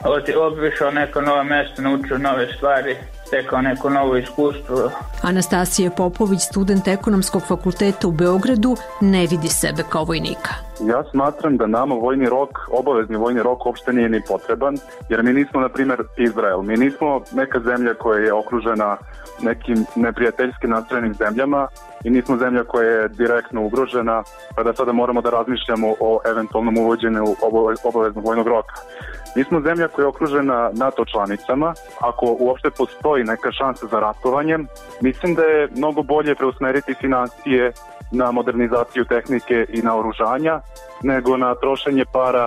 obišao neko nova mesta, naučio nove stvari, stekao neko novo iskustvo. Anastasija Popović, student ekonomskog fakulteta u Beogradu, ne vidi sebe kao vojnika. Ja smatram da nama vojni rok, obavezni vojni rok uopšte nije ni potreban, jer mi nismo, na primjer, Izrael. Mi nismo neka zemlja koja je okružena nekim neprijateljski nastrojenim zemljama i nismo zemlja koja je direktno ugrožena, pa da sada moramo da razmišljamo o eventualnom uvođenju obaveznog vojnog roka. Mi smo zemlja koja je okružena NATO članicama. Ako uopšte postoji neka šansa za ratovanjem, mislim da je mnogo bolje preusmeriti financije na modernizaciju tehnike i na oružanja, nego na trošenje para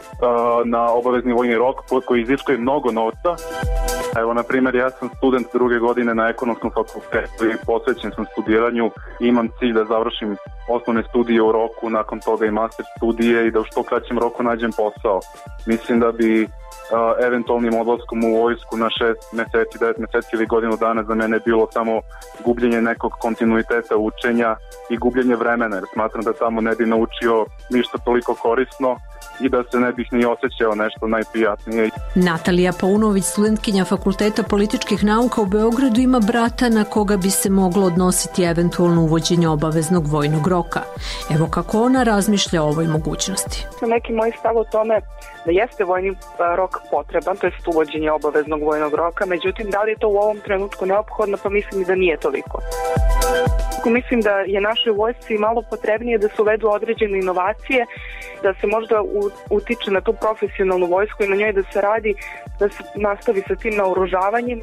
uh, na obavezni vojni rok koji iziskuje mnogo novca. Evo, na primjer, ja sam student druge godine na ekonomskom fakultetu i posvećen sam studiranju. Imam cilj da završim osnovne studije u roku, nakon toga i master studije i da u što kraćem roku nađem posao. Mislim da bi Uh, eventualnim odlaskom u vojsku na šest meseci, devet meseci ili godinu dana za mene bilo samo gubljenje nekog kontinuiteta učenja i gubljenje vremena, jer smatram da tamo ne bi naučio ništa toliko korisno i da se ne bih ni osjećao nešto najprijatnije. Natalija Paunović, studentkinja Fakulteta političkih nauka u Beogradu, ima brata na koga bi se moglo odnositi eventualno uvođenje obaveznog vojnog roka. Evo kako ona razmišlja o ovoj mogućnosti. Neki moj stav o tome da jeste vojni rok potreban, to je uvođenje obaveznog vojnog roka, međutim da li je to u ovom trenutku neophodno, pa mislim da nije toliko. trenutku mislim da je našoj vojsci malo potrebnije da se uvedu određene inovacije, da se možda utiče na tu profesionalnu vojsku i na njoj da se radi, da se nastavi sa tim naoružavanjem.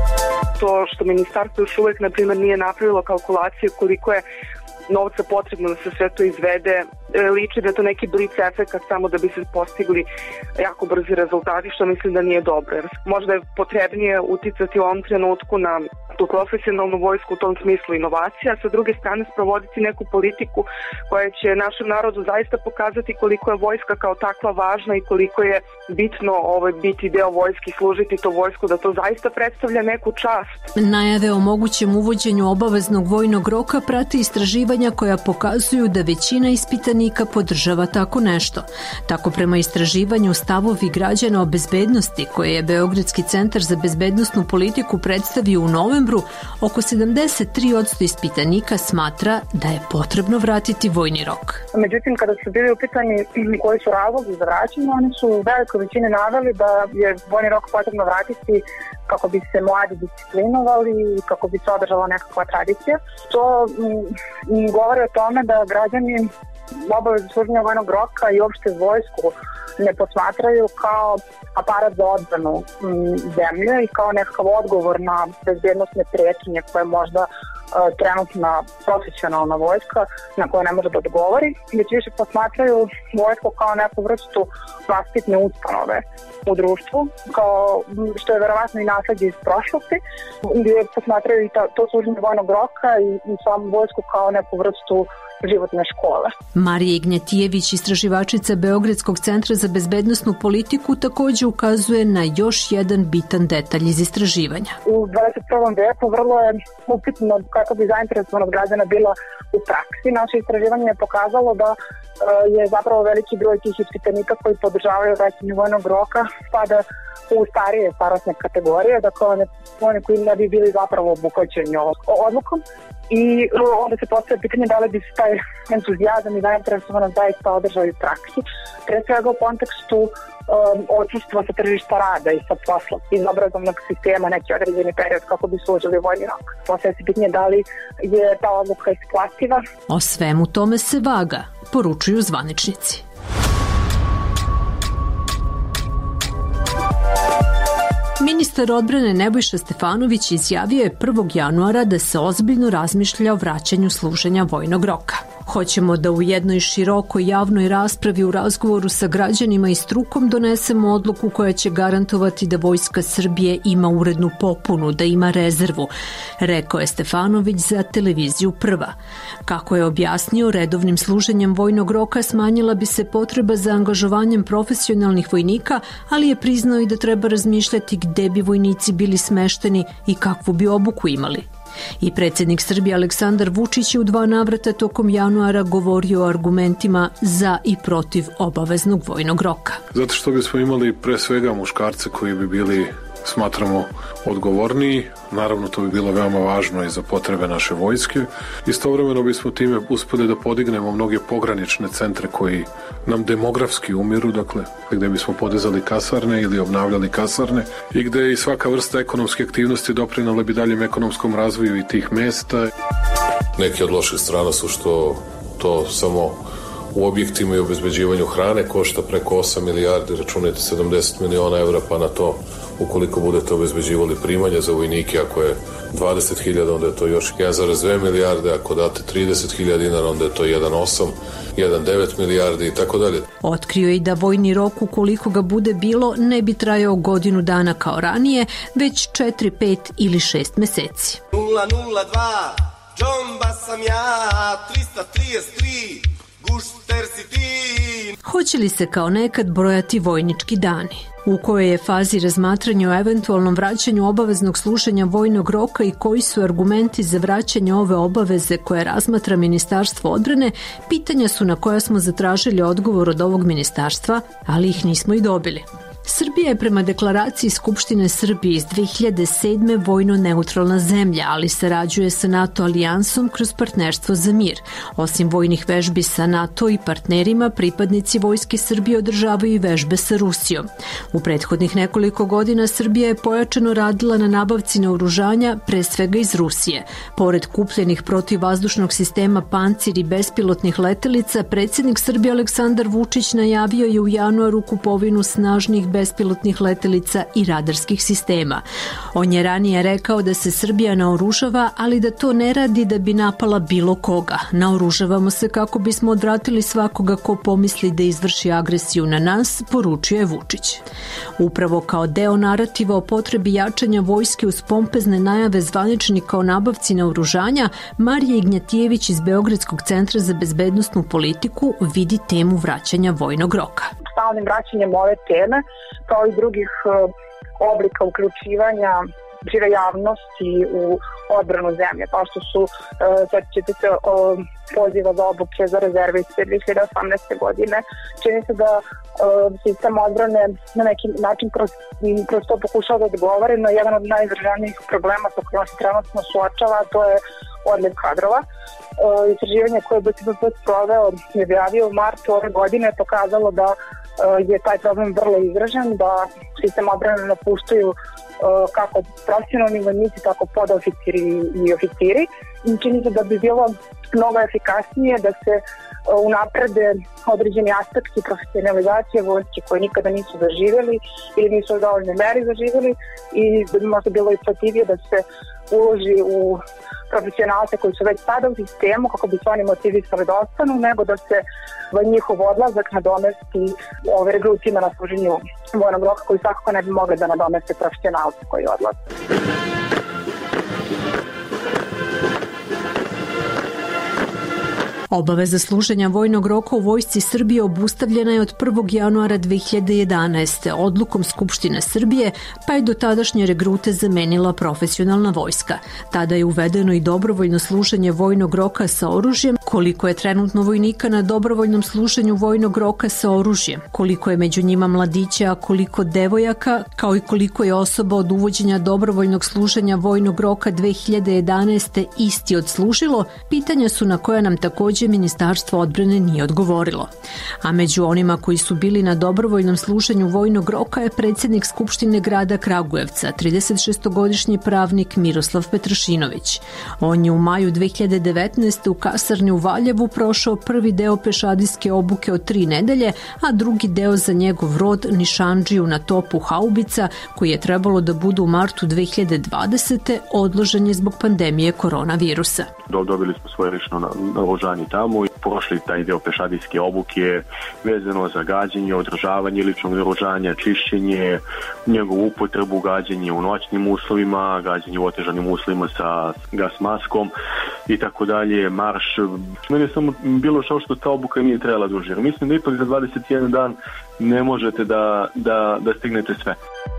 To što ministarstvo još uvek, na primjer, nije napravilo kalkulaciju koliko je novca potrebno da se sve to izvede, liči da je to neki blic efekat samo da bi se postigli jako brzi rezultati, što mislim da nije dobro. Jer možda je potrebnije uticati u ovom trenutku na tu profesionalnu vojsku, u tom smislu inovacija, a sa druge strane sprovoditi neku politiku koja će našem narodu zaista pokazati koliko je vojska kao takva važna i koliko je bitno ovaj, biti deo vojske, služiti to vojsku, da to zaista predstavlja neku čast. Najave o mogućem uvođenju obaveznog vojnog roka prate istraživanja koja pokazuju da većina ispitanika podržava tako nešto. Tako prema istraživanju stavovi građana o bezbednosti koje je Beogradski centar za bezbednosnu politiku predstavio u novembru, oko sedamdeset tri posto ispitanika smatra da je potrebno vratiti vojni rok. Međutim, kada su bili upitani koji su razlozi za vraćanje, oni su u velikoj većini naveli da je vojni rok potrebno vratiti kako bi se mladi disciplinovali i kako bi se održala nekakva tradicija. To m, govori o tome da građani obavezu služenja vojnog roka i uopšte vojsku ne posmatraju kao aparat za odbranu zemlje i kao nekakav odgovor na bezbjednostne prijetnje koje možda trenutna profesionalna vojska na koje ne može da odgovori, već više posmatraju vojsku kao neku vrstu vaspitne ustanove u društvu, kao što je verovatno i nasledđe iz prošlosti, gdje posmatraju i ta, to služenje vojnog roka i, i samu vojsku kao neku vrstu životne škole. Marija Ignjatijević, istraživačica Beogradskog centra za bezbednosnu politiku, također ukazuje na još jedan bitan detalj iz istraživanja. U dvadeset prvom veku vrlo je upitno kako bi zainteresovanost građana bila u praksi. Naše istraživanje je pokazalo da je zapravo veliki broj tih ispitanika koji podržavaju vraćanje vojnog roka spada u starije starosne kategorije, dakle one koji ne bi bili zapravo obuhvaćeni ovom odlukom. I onda se postavlja pitanje da li bi se taj entuzijazam i zainteresovanost zaista održao i u praksi. Pre svega u kontekstu um, odsustva sa tržišta rada i sa posla iz obrazovnog sistema neki određeni period kako bi služili vojni rok. Postavlja se pitanje da li je ta odluka isplativa. O svemu tome se vaga, poručuju zvaničnici. Ministar odbrane Nebojša Stefanović izjavio je prvog januara da se ozbiljno razmišlja o vraćanju služenja vojnog roka. Hoćemo da u jednoj širokoj javnoj raspravi u razgovoru sa građanima i strukom donesemo odluku koja će garantovati da Vojska Srbije ima urednu popunu, da ima rezervu, rekao je Stefanović za televiziju Prva. Kako je objasnio, redovnim služenjem vojnog roka smanjila bi se potreba za angažovanjem profesionalnih vojnika, ali je priznao i da treba razmišljati gde bi vojnici bili smešteni i kakvu bi obuku imali. I predsjednik Srbije Aleksandar Vučić je u dva navrata tokom januara govorio o argumentima za i protiv obaveznog vojnog roka. Zato što bismo imali pre svega muškarce koji bi bili, smatramo, odgovorniji. Naravno, to bi bilo veoma važno i za potrebe naše vojske. Istovremeno bismo time uspeli da podignemo mnoge pogranične centre koji nam demografski umiru, dakle, gde bismo podizali kasarne ili obnavljali kasarne i gde i svaka vrsta ekonomske aktivnosti doprinala bi daljem ekonomskom razvoju i tih mesta. Neki od loših strana su što to samo u objektima i obezbeđivanju hrane košta preko osam milijardi, računajte sedamdeset miliona evra, pa na to ukoliko budete obezbeđivali primanje za vojnike, ako je dvadeset hiljada, onda je to još jedan zarez dve milijarde, ako date trideset hiljada dinara, onda je to jedan zarez osam, jedan zarez devet milijardi i tako dalje. Otkrio je i da vojni rok, ukoliko ga bude bilo, ne bi trajao godinu dana kao ranije, već četiri, pet ili šest meseci. nula nula dva, džomba sam ja, trista trideset tri, gušter si ti. Hoće li se kao nekad brojati vojnički dani? U kojoj je fazi razmatranje o eventualnom vraćanju obaveznog služenja vojnog roka i koji su argumenti za vraćanje ove obaveze koje razmatra Ministarstvo odbrane, pitanja su na koja smo zatražili odgovor od ovog ministarstva, ali ih nismo i dobili. Srbija je prema deklaraciji Skupštine Srbije iz dve hiljade sedme. vojno neutralna zemlja, ali sarađuje sa NATO alijansom kroz partnerstvo za mir. Osim vojnih vežbi sa NATO i partnerima, pripadnici Vojske Srbije održavaju i vežbe sa Rusijom. U prethodnih nekoliko godina Srbija je pojačano radila na nabavci naoružanja, pre svega iz Rusije. Pored kupljenih protivvazdušnog sistema Pancir i bespilotnih letelica, predsjednik Srbije Aleksandar Vučić najavio je u januaru kupovinu snažnih bespilotnih letelica i radarskih sistema. On je ranije rekao da se Srbija naoružava, ali da to ne radi da bi napala bilo koga. Naoružavamo se kako bismo odvratili svakoga ko pomisli da izvrši agresiju na nas, poručio je Vučić. Upravo kao deo narativa o potrebi jačanja vojske uz pompezne najave zvaničnika o nabavci naoružanja, Marija Ignjatijević iz Beogradskog centra za bezbednosnu politiku vidi temu vraćanja vojnog roka. Stalnim vraćanjem ove teme, kao i drugih oblika uključivanja šire javnosti u odbranu zemlje, kao što su, sećate se, poziva za obuke za rezerviste dve hiljade osamnaeste. godine. Čini se da sistem odbrane na neki način kroz, kroz to pokušao da odgovore na jedan od najizraženijih problema sa kojima se trenutno suočava, a to je odliv kadrova. Istraživanje koje je B C B P sproveo je objavio u martu ove godine je pokazalo da je taj problem vrlo izražen, da sistem odbrane napuštaju kako profesionalni vojnici, tako podoficiri i oficiri. Čini se da bi bilo mnogo efikasnije da se unaprede određeni aspekti profesionalizacije vojske koje nikada nisu zaživjeli ili nisu u dovoljnoj meri zaživjeli i da bi možda bilo isplativije da se uloži u profesionalce koji su već sada u sistemu kako bi se oni motivisali da ostanu, nego da se njihov odlazak nadomesti ove regrutima na služenju vojnog roka koji svakako ne bi mogli da nadomeste profesionalce koji odlaze. Obaveza služenja vojnog roka u vojsci Srbije obustavljena je od prvog januara dve hiljade jedanaeste. odlukom Skupštine Srbije, pa je do tadašnje regrute zamenila profesionalna vojska. Tada je uvedeno i dobrovoljno služenje vojnog roka sa oružjem. Koliko je trenutno vojnika na dobrovoljnom služenju vojnog roka sa oružjem, koliko je među njima mladića, a koliko devojaka, kao i koliko je osoba od uvođenja dobrovoljnog služenja vojnog roka dve hiljade jedanaeste. isti odslužilo, pitanja su na koja nam također Ministarstvo odbrane nije odgovorilo. A među onima koji su bili na dobrovoljnom služenju vojnog roka je predsjednik Skupštine grada Kragujevca, tridesetšestogodišnji pravnik Miroslav Petrašinović. On je u maju dve hiljade devetnaeste. u kasarni u Valjevu prošao prvi deo pešadijske obuke od tri nedelje, a drugi deo za njegov rod Nišandžiju na topu haubica, koji je trebalo da bude u martu dve hiljade dvadesete. odložen je zbog pandemije koronavirusa. Dobili smo svoje lično naoružanje tamo i prošli taj deo pešadijske obuke vezano za gađenje, održavanje ličnog naoružanja, čišćenje, njegovu upotrebu, gađenje u noćnim uslovima, gađenje u otežanim uslovima sa gas maskom i tako dalje, marš. Meni je samo bilo šao što ta obuka nije trebala duže. Mislim da ipak za dvadeset jedan dan ne možete da, da, da stignete sve.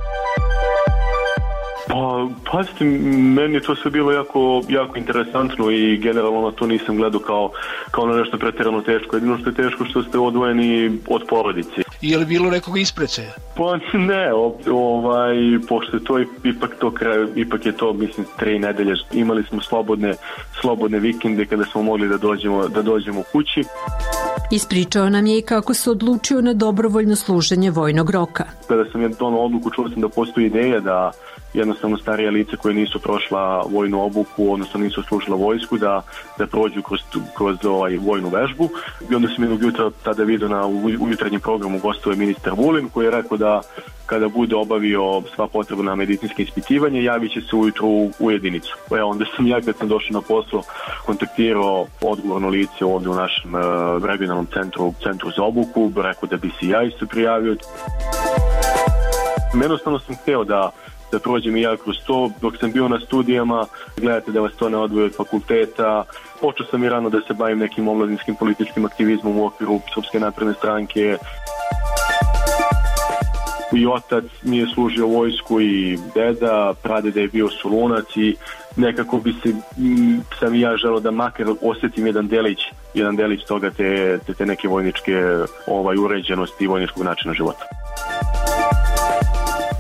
Pa, pazite, meni je to sve bilo jako, jako interesantno i generalno na to nisam gledao kao, kao na nešto pretjerano teško. Jedino što je teško što ste odvojeni od porodice. Je li bilo nekog ispreceja? Pa ne, ovaj, pošto je to ipak, to kraj, ipak je to, mislim, tri nedelje. Imali smo slobodne, slobodne vikende kada smo mogli da dođemo, da dođemo kući. Ispričao nam je i kako se odlučio na dobrovoljno služenje vojnog roka. Kada sam je donao odluku, čuo sam da postoji ideja da jednostavno starije lice koje nisu prošla vojnu obuku, odnosno nisu služila vojsku, da, da prođu kroz, kroz ovaj, vojnu vežbu. I onda sam jednog jutra tada vidio na ujutranjem programu gostuje ministar Vulin koji je rekao da kada bude obavio sva potrebna medicinske ispitivanje, javit će se ujutru u jedinicu. Evo, onda sam ja kad sam došao na posao kontaktirao odgovorno lice ovdje u našem uh, regionalnom centru, centru za obuku, rekao da bi se ja isto prijavio. Jednostavno sam htio da da prođem i ja kroz to. Dok sam bio na studijama, gledate da vas to ne odvoje od fakulteta. Počeo sam i rano da se bavim nekim omladinskim političkim aktivizmom u okviru Srpske napredne stranke. I otac mi je služio vojsku i deda, pradeda je bio Solunac i nekako bi se, sam i ja želeo da makar osjetim jedan delić, jedan delić toga te, te, te neke vojničke ovaj, uređenosti i vojničkog načina života.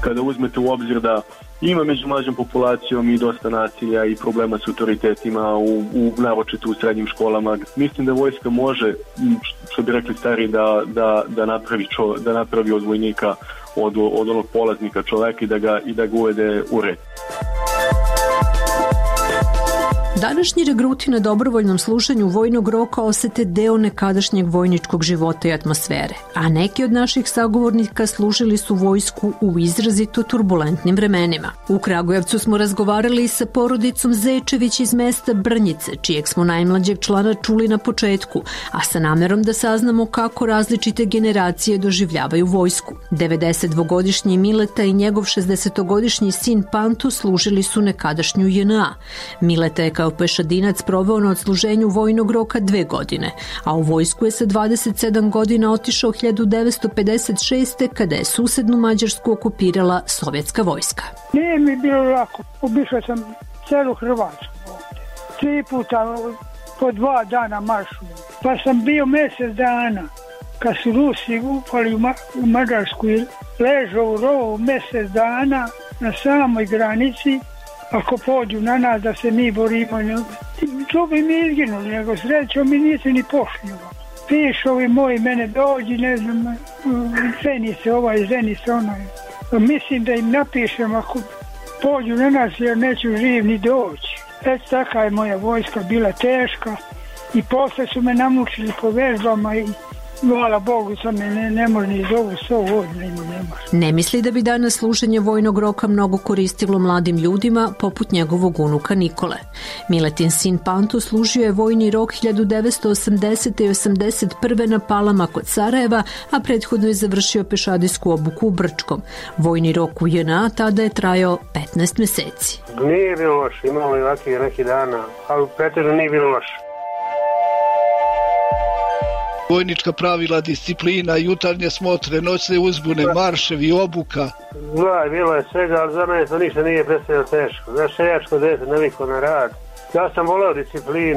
kada uzmete u obzir da ima među mlađom populacijom i dosta nasilja i problema s autoritetima u, u naročito u srednjim školama. Mislim da vojska može, što bi rekli stari, da, da, da, napravi, čo, da napravi od vojnika, od, od onog polaznika čoveka i da ga, i da ga uvede u red. Današnji regruti na dobrovoljnom slušanju vojnog roka osete deo nekadašnjeg vojničkog života i atmosfere, a neki od naših sagovornika služili su vojsku u izrazito turbulentnim vremenima. U Kragujevcu smo razgovarali sa porodicom Zečević iz mesta Brnjice, čijeg smo najmlađeg člana čuli na početku, a sa namerom da saznamo kako različite generacije doživljavaju vojsku. devedesetdvogodišnji Mileta i njegov šezdesetogodišnji sin Pantu služili su nekadašnju J N A. Mileta je kao pešadinac proveo na odsluženju vojnog roka dve godine, a u vojsku je sa dvadeset sedam godina otišao hiljadu devetsto pedeset šeste. kada je susednu Mađarsku okupirala sovjetska vojska. Nije mi bilo lako. Obišao sam celu Hrvatsku ovdje. Tri puta po dva dana maršu. Pa sam bio mjesec dana. Kad su Rusi upali u, Ma- u Mađarsku i ležao u rovu mjesec dana na samoj granici, ako pođu na nas da se mi borimo, to bi mi izginuli, nego srećom mi nisu ni pošli. Pišovi moji mene dođi, ne znam, zenice ovaj, zenice onaj. Mislim da im napišem ako pođu na nas jer neću živ ni doći. Eto, taka je moja vojska bila teška i posle su me namučili po vežbama i hvala Bogu, sam me ne, ne može ni zovu sto godina ima ne može. Ne misli da bi danas služenje vojnog roka mnogo koristilo mladim ljudima poput njegovog unuka Nikole. Miletin sin Pantu služio je vojni rok hiljadu devetsto osamdesete. i osamdeset prve. na Palama kod Sarajeva, a prethodno je završio pešadijsku obuku u Brčkom. Vojni rok u J N A tada je trajao petnaest meseci. Nije bilo loše, imamo i ovakvih neki dana, ali pretežno nije bilo loše. Vojnička pravila, disciplina, jutarnje smotre, noćne uzbune, marševi, obuka. Da, bilo je svega, ali za mene to ništa nije predstavljeno teško. Znaš, seljačko dete, naviko na rad. Ja sam voleo disciplinu.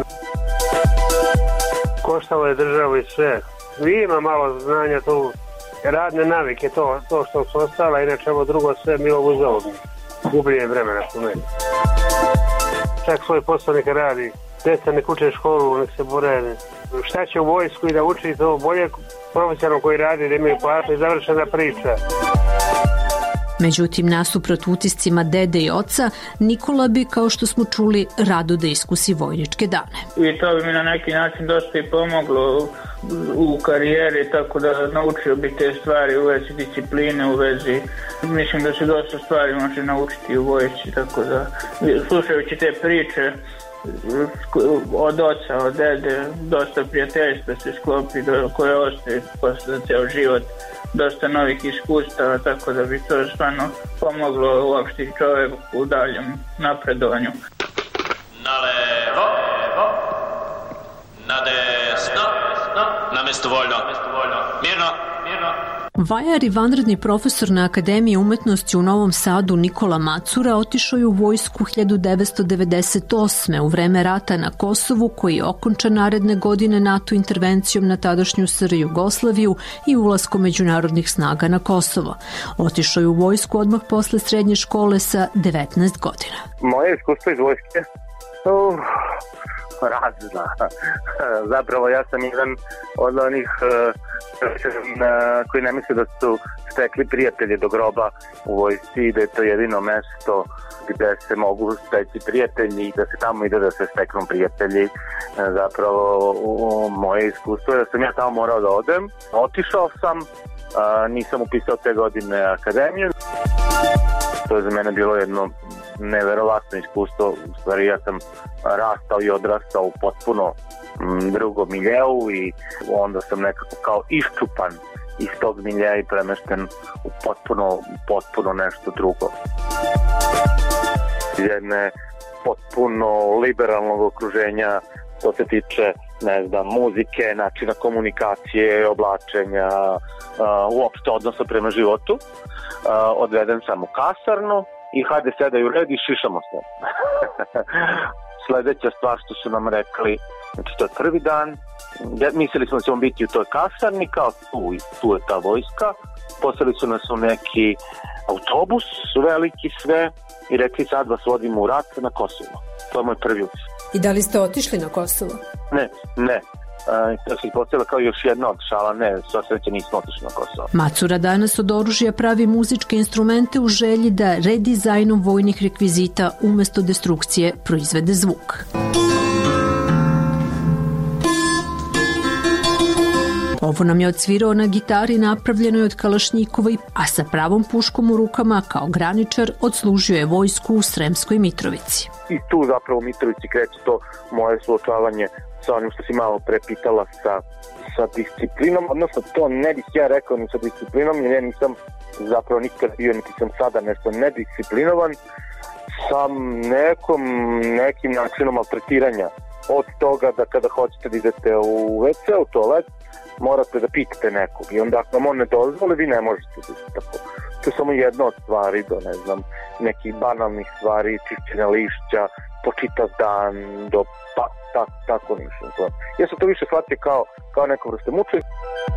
Koštalo je državu i sve. Ima malo znanja tu. Radne navike, to, to što su ostala, inače ovo drugo sve mi ovo uzavno. Gubljenje vremena po meni. Čak svoj posao neka radi. Deca nek uče školu, nek se bore. Šta će u vojsku i da uči to bolje profesionalno koji radi, da imaju plate i završena priča. Međutim, nasuprot utiscima dede i oca, Nikola bi, kao što smo čuli, rado da iskusi vojničke dane. I to bi mi na neki način dosta i pomoglo u karijeri, tako da naučio bi te stvari u vezi discipline, u vezi, mislim da se dosta stvari može naučiti u vojsci, tako da slušajući te priče od oca, od dede, dosta prijateljstva se sklopi do, koje ostaje posle ceo život, dosta novih iskustava, tako da bi to stvarno pomoglo uopšte čoveku u daljem napredovanju. Na levo, na desno, na mesto voljno, mirno, mirno. Vajar i vanredni profesor na Akademiji umetnosti u Novom Sadu Nikola Macura otišao je u vojsku hiljadu devetsto devedeset osme. u vreme rata na Kosovu, koji je okončan naredne godine NATO intervencijom na tadašnju S R Jugoslaviju i ulaskom međunarodnih snaga na Kosovo. Otišao je u vojsku odmah posle srednje škole sa devetnaest godina. Moje iskustvo iz vojske? Uh, razna. Zapravo ja sam jedan od onih uh, koji ne misle da su stekli prijatelje do groba u vojsci i da je to jedino mesto gde se mogu steći prijatelji i da se tamo ide da se steknu prijatelji. Zapravo u moje iskustvo je da sam ja tamo morao da odem. Otišao sam, a, nisam upisao te godine akademiju. To je za mene bilo jedno neverovatno iskustvo. U stvari ja sam rastao i odrastao u potpuno m, drugom miljeu i onda sam nekako kao iščupan iz tog miljeja i premešten u potpuno, potpuno nešto drugo. Jedne potpuno liberalnog okruženja što se tiče, ne znam, muzike, načina komunikacije, oblačenja, uh, uopšte odnosa prema životu. Uh, odveden sam u kasarnu i hajde sedaj u red i šišamo se. Sledeća stvar što su nam rekli, Znači to je prvi dan. Ja, mislili smo da ćemo biti u toj kasarni, kao tu, tu je ta vojska. Poslali su nas u neki autobus, veliki sve, i rekli sad vas vodimo u rat na Kosovo. To je moj prvi utisak. I da li ste otišli na Kosovo? Ne, ne. To se ispostavila kao još jedna od šala, ne, sva sreća nismo otišli na Kosovo. Macura danas od oružja pravi muzičke instrumente u želji da redizajnom vojnih rekvizita umesto destrukcije proizvede zvuk. Ovo nam je odsvirao na gitari napravljenoj od kalašnjikova, a sa pravom puškom u rukama kao graničar odslužio je vojsku u Sremskoj Mitrovici. I tu zapravo u Mitrovici kreće to moje suočavanje sa onim što si malo prepitala sa, sa disciplinom, odnosno to ne bih ja rekao ni sa disciplinom, jer ja nisam zapravo nikad bio, niti sam sada nešto nedisciplinovan, sa nekom, nekim načinom maltretiranja. Od toga da kada hoćete da idete u ve ce, u toalet, morate da pitate nekog i onda ako vam on ne dozvoli, vi ne možete da tako. To je samo jedna od stvari do, ne znam, nekih banalnih stvari, čišćenja lišća, po čitav dan, do pa, ta, tako nešto. Ja sam to više shvatio kao, kao neko vrste mučenja.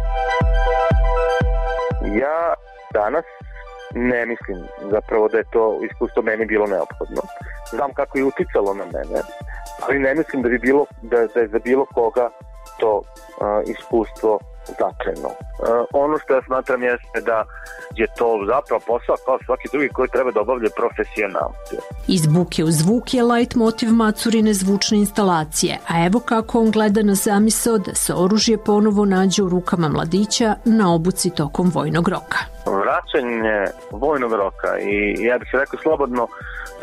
Ja danas ne mislim zapravo da je to iskustvo meni bilo neophodno. Znam kako je uticalo na mene, ali ne mislim da bi bilo, da, da je za bilo koga to uh, iskustvo značajno. Uh, ono što ja smatram jeste da je to zapravo posao kao svaki drugi koji treba da obavlja profesionalno. Iz buke u zvuk je lajt motiv Macurine zvučne instalacije, a evo kako on gleda na zamisao da se oružje ponovo nađe u rukama mladića na obuci tokom vojnog roka. Vraćanje vojnog roka i ja bih se rekao slobodno uh,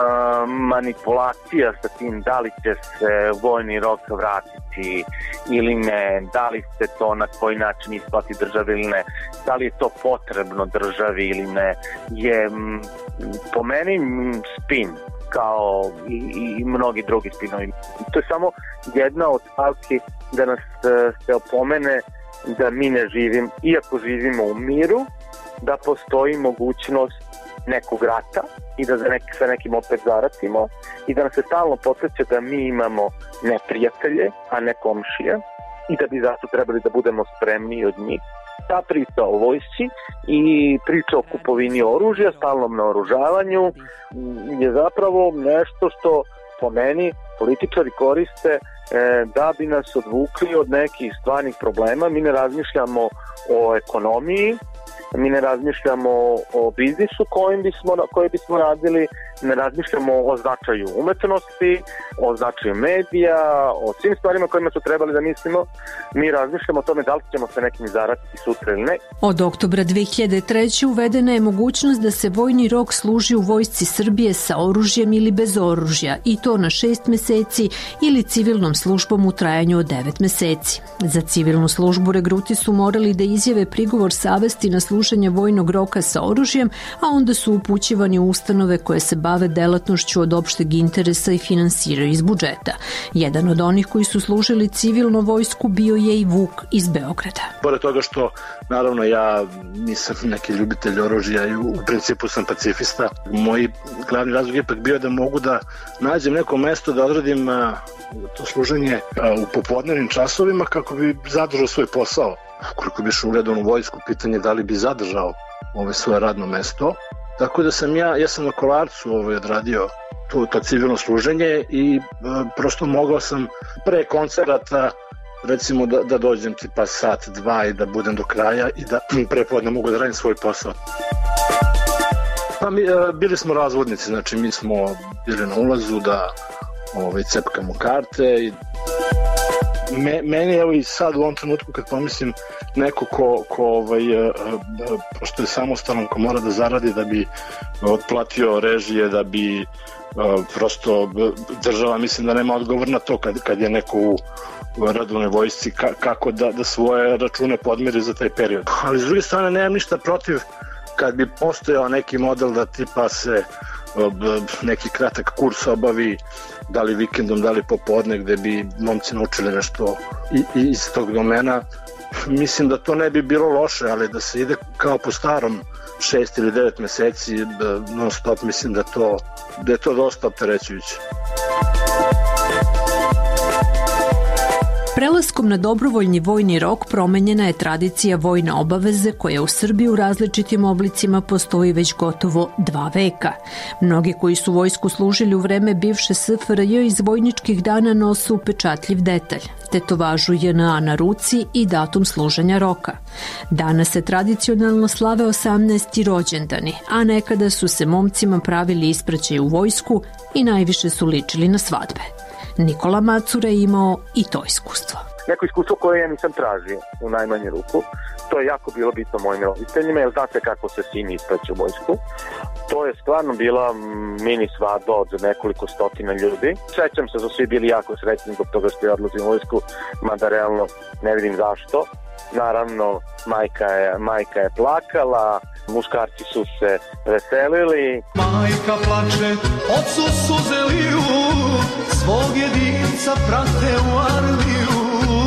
manipulacija sa tim da li će se vojni rok vratiti ili ne, da li se to na koji način isplati državi ili ne, da li je to potrebno državi ili ne, je m, po meni m, spin kao i, i mnogi drugi spinovi. To je samo jedna od stavki da nas se opomene da mi ne živimo, iako živimo u miru, da postoji mogućnost nekog rata i da za neki, sa nekim opet zaratimo i da nas se stalno podsjeća da mi imamo neprijatelje, a ne komšije i da bi zato trebali da budemo spremni od njih. Ta priča o vojsci i priča o kupovini oružja, stalnom naoružavanju je zapravo nešto što po meni političari koriste e, da bi nas odvukli od nekih stvarnih problema. Mi ne razmišljamo o ekonomiji, mi ne razmišljamo o biznisu kojim bismo, koji bismo radili, ne razmišljamo o značaju umetnosti, o značaju medija, o svim stvarima kojima su trebali da mislimo. Mi razmišljamo o tome da li ćemo se nekim zaratiti sutra ili ne. Od oktobra dve hiljade treće. uvedena je mogućnost da se vojni rok služi u vojsci Srbije sa oružjem ili bez oružja, i to na šest meseci ili civilnom službom u trajanju od devet meseci. Za civilnu službu regruti su morali da izjave prigovor savesti na služenje vojnog roka sa oružjem, a onda su upućivani u ustanove koje se bave delatnošću od opšteg interesa i finansiraju iz budžeta. Jedan od onih koji su služili civilnu vojsku bio je i Vuk iz Beograda. Pored toga što, naravno, ja nisam neki ljubitelj oružja i u principu sam pacifista, moj glavni razlog je ipak bio da mogu da nađem neko mesto da odradim to služenje u popodnevnim časovima kako bi zadržao svoj posao. Koliko bi išao u redovnu vojsku, pitanje da li bi zadržao ove svoje radno mesto. Tako da sam ja, ja sam na Kolarcu ovaj, odradio to, to civilno služenje i e, prosto mogao sam pre koncerata recimo da, da dođem tipa sat, dva i da budem do kraja i da prepodne mogu da radim svoj posao. Pa mi, e, bili smo razvodnici, znači mi smo bili na ulazu da ovaj, cepkamo karte i Me, meni evo i sad u ovom trenutku kad pomislim neko ko, ko ovaj, prosto je samostalan, ko mora da zaradi da bi otplatio režije, da bi prosto država, mislim da nema odgovor na to kad, kad je neko u radovnoj vojsci ka, kako da, da svoje račune podmiri za taj period. Ali s druge strane nemam ništa protiv kad bi postojao neki model da tipa se neki kratak kurs obavi, da li vikendom, da li popodne, gde bi momci naučili nešto iz tog domena. Mislim da to ne bi bilo loše, ali da se ide kao po starom šest ili devet meseci non stop, mislim da, to, da je to dosta opterećujuće. Prelaskom na dobrovoljni vojni rok promenjena je tradicija vojne obaveze koja u Srbiji u različitim oblicima postoji već gotovo dva veka. Mnogi koji su vojsku služili u vreme bivše S F R J iz vojničkih dana nose upečatljiv detalj, tetovažu J N A na ruci i datum služenja roka. Danas se tradicionalno slave osamnaesti rođendani, a nekada su se momcima pravili ispraćaj u vojsku i najviše su ličili na svadbe. Nikola Macura je imao i to iskustvo. Neko iskustvo koje ja nisam tražio u najmanju ruku. To je jako bilo bitno mojim roditeljima, jer znate kako se sin ispraća u vojsku. To je stvarno bila mini svadba od nekoliko stotina ljudi. Sećam se da su svi bili jako srećni zbog toga što je odlazim u vojsku, mada realno ne vidim zašto. Naravno, majka je, majka je plakala, muškarci su se veselili. Majka plače, ocu suze liju, svog jedinca prate u armiju.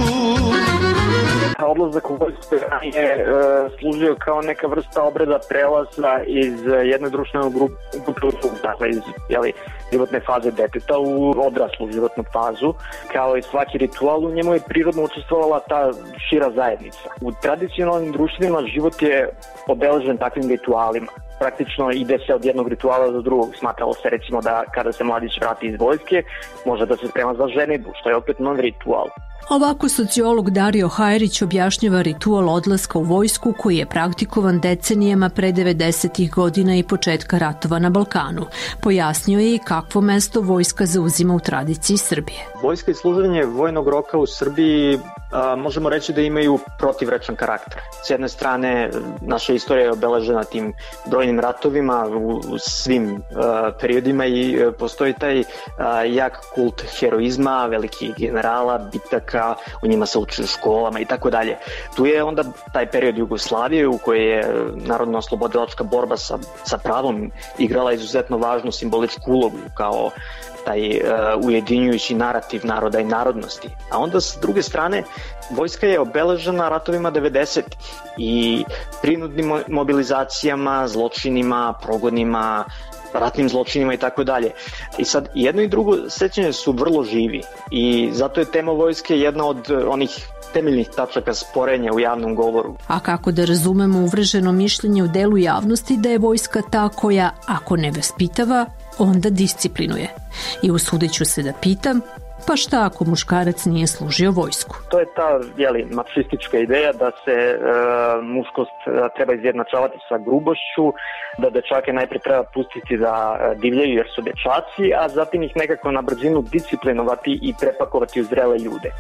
Odlazak u vojsku je e, služio kao neka vrsta obreda prelaza iz jedne društvene grupe, dakle iz jeli, životne faze deteta u odraslu životnu fazu. Kao i svaki ritual, u njemu je prirodno učestvovala ta šira zajednica. U tradicionalnim društvima život je obeležen takvim ritualima. Praktično ide se od jednog rituala do drugog. Smatralo se recimo da kada se mladić vrati iz vojske, može da se sprema za ženidbu, što je opet non ritual. Ovako sociolog Dario Hajrić objašnjava ritual odlaska u vojsku koji je praktikovan decenijama pre devedesetih godina i početka ratova na Balkanu. Pojasnio je i kakvo mesto vojska zauzima u tradiciji Srbije. Vojska i služenje vojnog roka u Srbiji a, možemo reći da imaju protivrečan karakter. S jedne strane, naša istorija je obeležena tim brojnim ratovima u, u svim a, periodima i a, postoji taj a, jak kult heroizma, velikih generala, bitaka, u njima se uči u školama i tako dalje. Tu je onda taj period Jugoslavije u kojoj je narodno-oslobodilačka borba sa, sa pravom igrala izuzetno važnu simboličku ulogu kao taj uh, ujedinjujući narativ naroda i narodnosti. A onda s druge strane, vojska je obeležena ratovima devedesetih i prinudnim mobilizacijama, zločinima, progonima, ratnim zločinima i tako dalje. I sad jedno i drugo sećanje su vrlo živi i zato je tema vojske jedna od onih temeljnih tačaka sporenja u javnom govoru. A kako da razumemo uvrženo mišljenje u delu javnosti da je vojska ta koja, ako ne vaspitava, onda disciplinuje? I usudit ću se da pitam, pa šta ako muškarac nije služio vojsku? To je ta jeli, marksistička ideja da se e, muškost treba izjednačavati sa grubošću, da dečake najpre treba pustiti da divljaju jer su dečaci, a zatim ih nekako na brzinu disciplinovati i prepakovati u zrele ljude.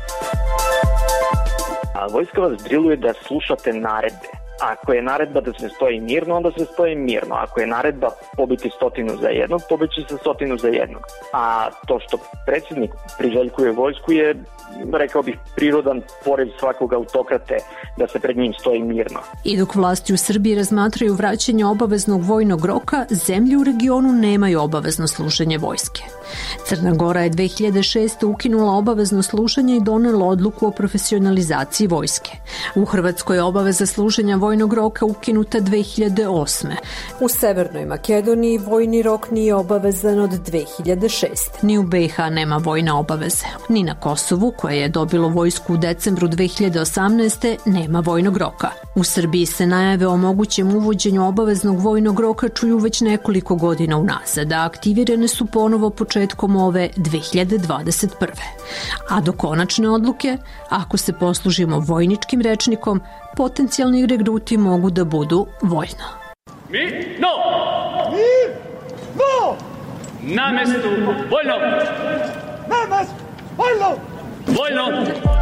A vojska vas driluje da slušate naredbe. Ako je naredba da se stoji mirno, onda se stoji mirno. Ako je naredba pobiti stotinu za jednog, pobići se stotinu za jednog. A to što predsjednik priželjkuje vojsku je, rekao bih, prirodan pored svakog autokrate da se pred njim stoji mirno. I dok vlasti u Srbiji razmatraju vraćanje obaveznog vojnog roka, zemlje u regionu nemaju obavezno služenje vojske. Crna Gora je dve hiljade šeste. ukinula obavezno služenje i donela odluku o profesionalizaciji vojske. U Hrvatskoj je obaveza služenja vojnog roka ukinuta dve hiljade osme. U Severnoj Makedoniji vojni rok nije obavezan od dve hiljade šeste. Ni u B i H nema vojne obaveze. Ni na Kosovu, koje je dobilo vojsku u decembru dve hiljade osamnaeste. nema vojnog roka. U Srbiji se najave o mogućem uvođenju obaveznog vojnog roka čuju već nekoliko godina unazad, a aktivirane su ponovo početkom ove dve hiljade dvadeset prve. A do konačne odluke, ako se poslužimo vojničkim rečnikom, potencijalni regruti mogu da budu voljno. Mi? No! Mi? No! Na mestu voljno! Na mestu voljno! Voljno!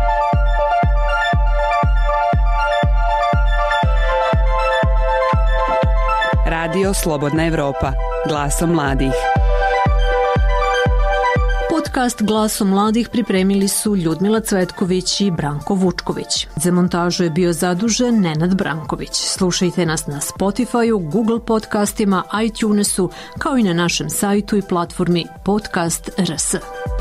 Radio Slobodna Evropa, glasom mladih. Podcast Glasom mladih pripremili su Ljudmila Cvetković i Branko Vučković. Za montažu je bio zadužen Nenad Branković. Slušajte nas na Spotify-u, Google podcastima, iTunesu, kao i na našem sajtu i platformi Podcast R S.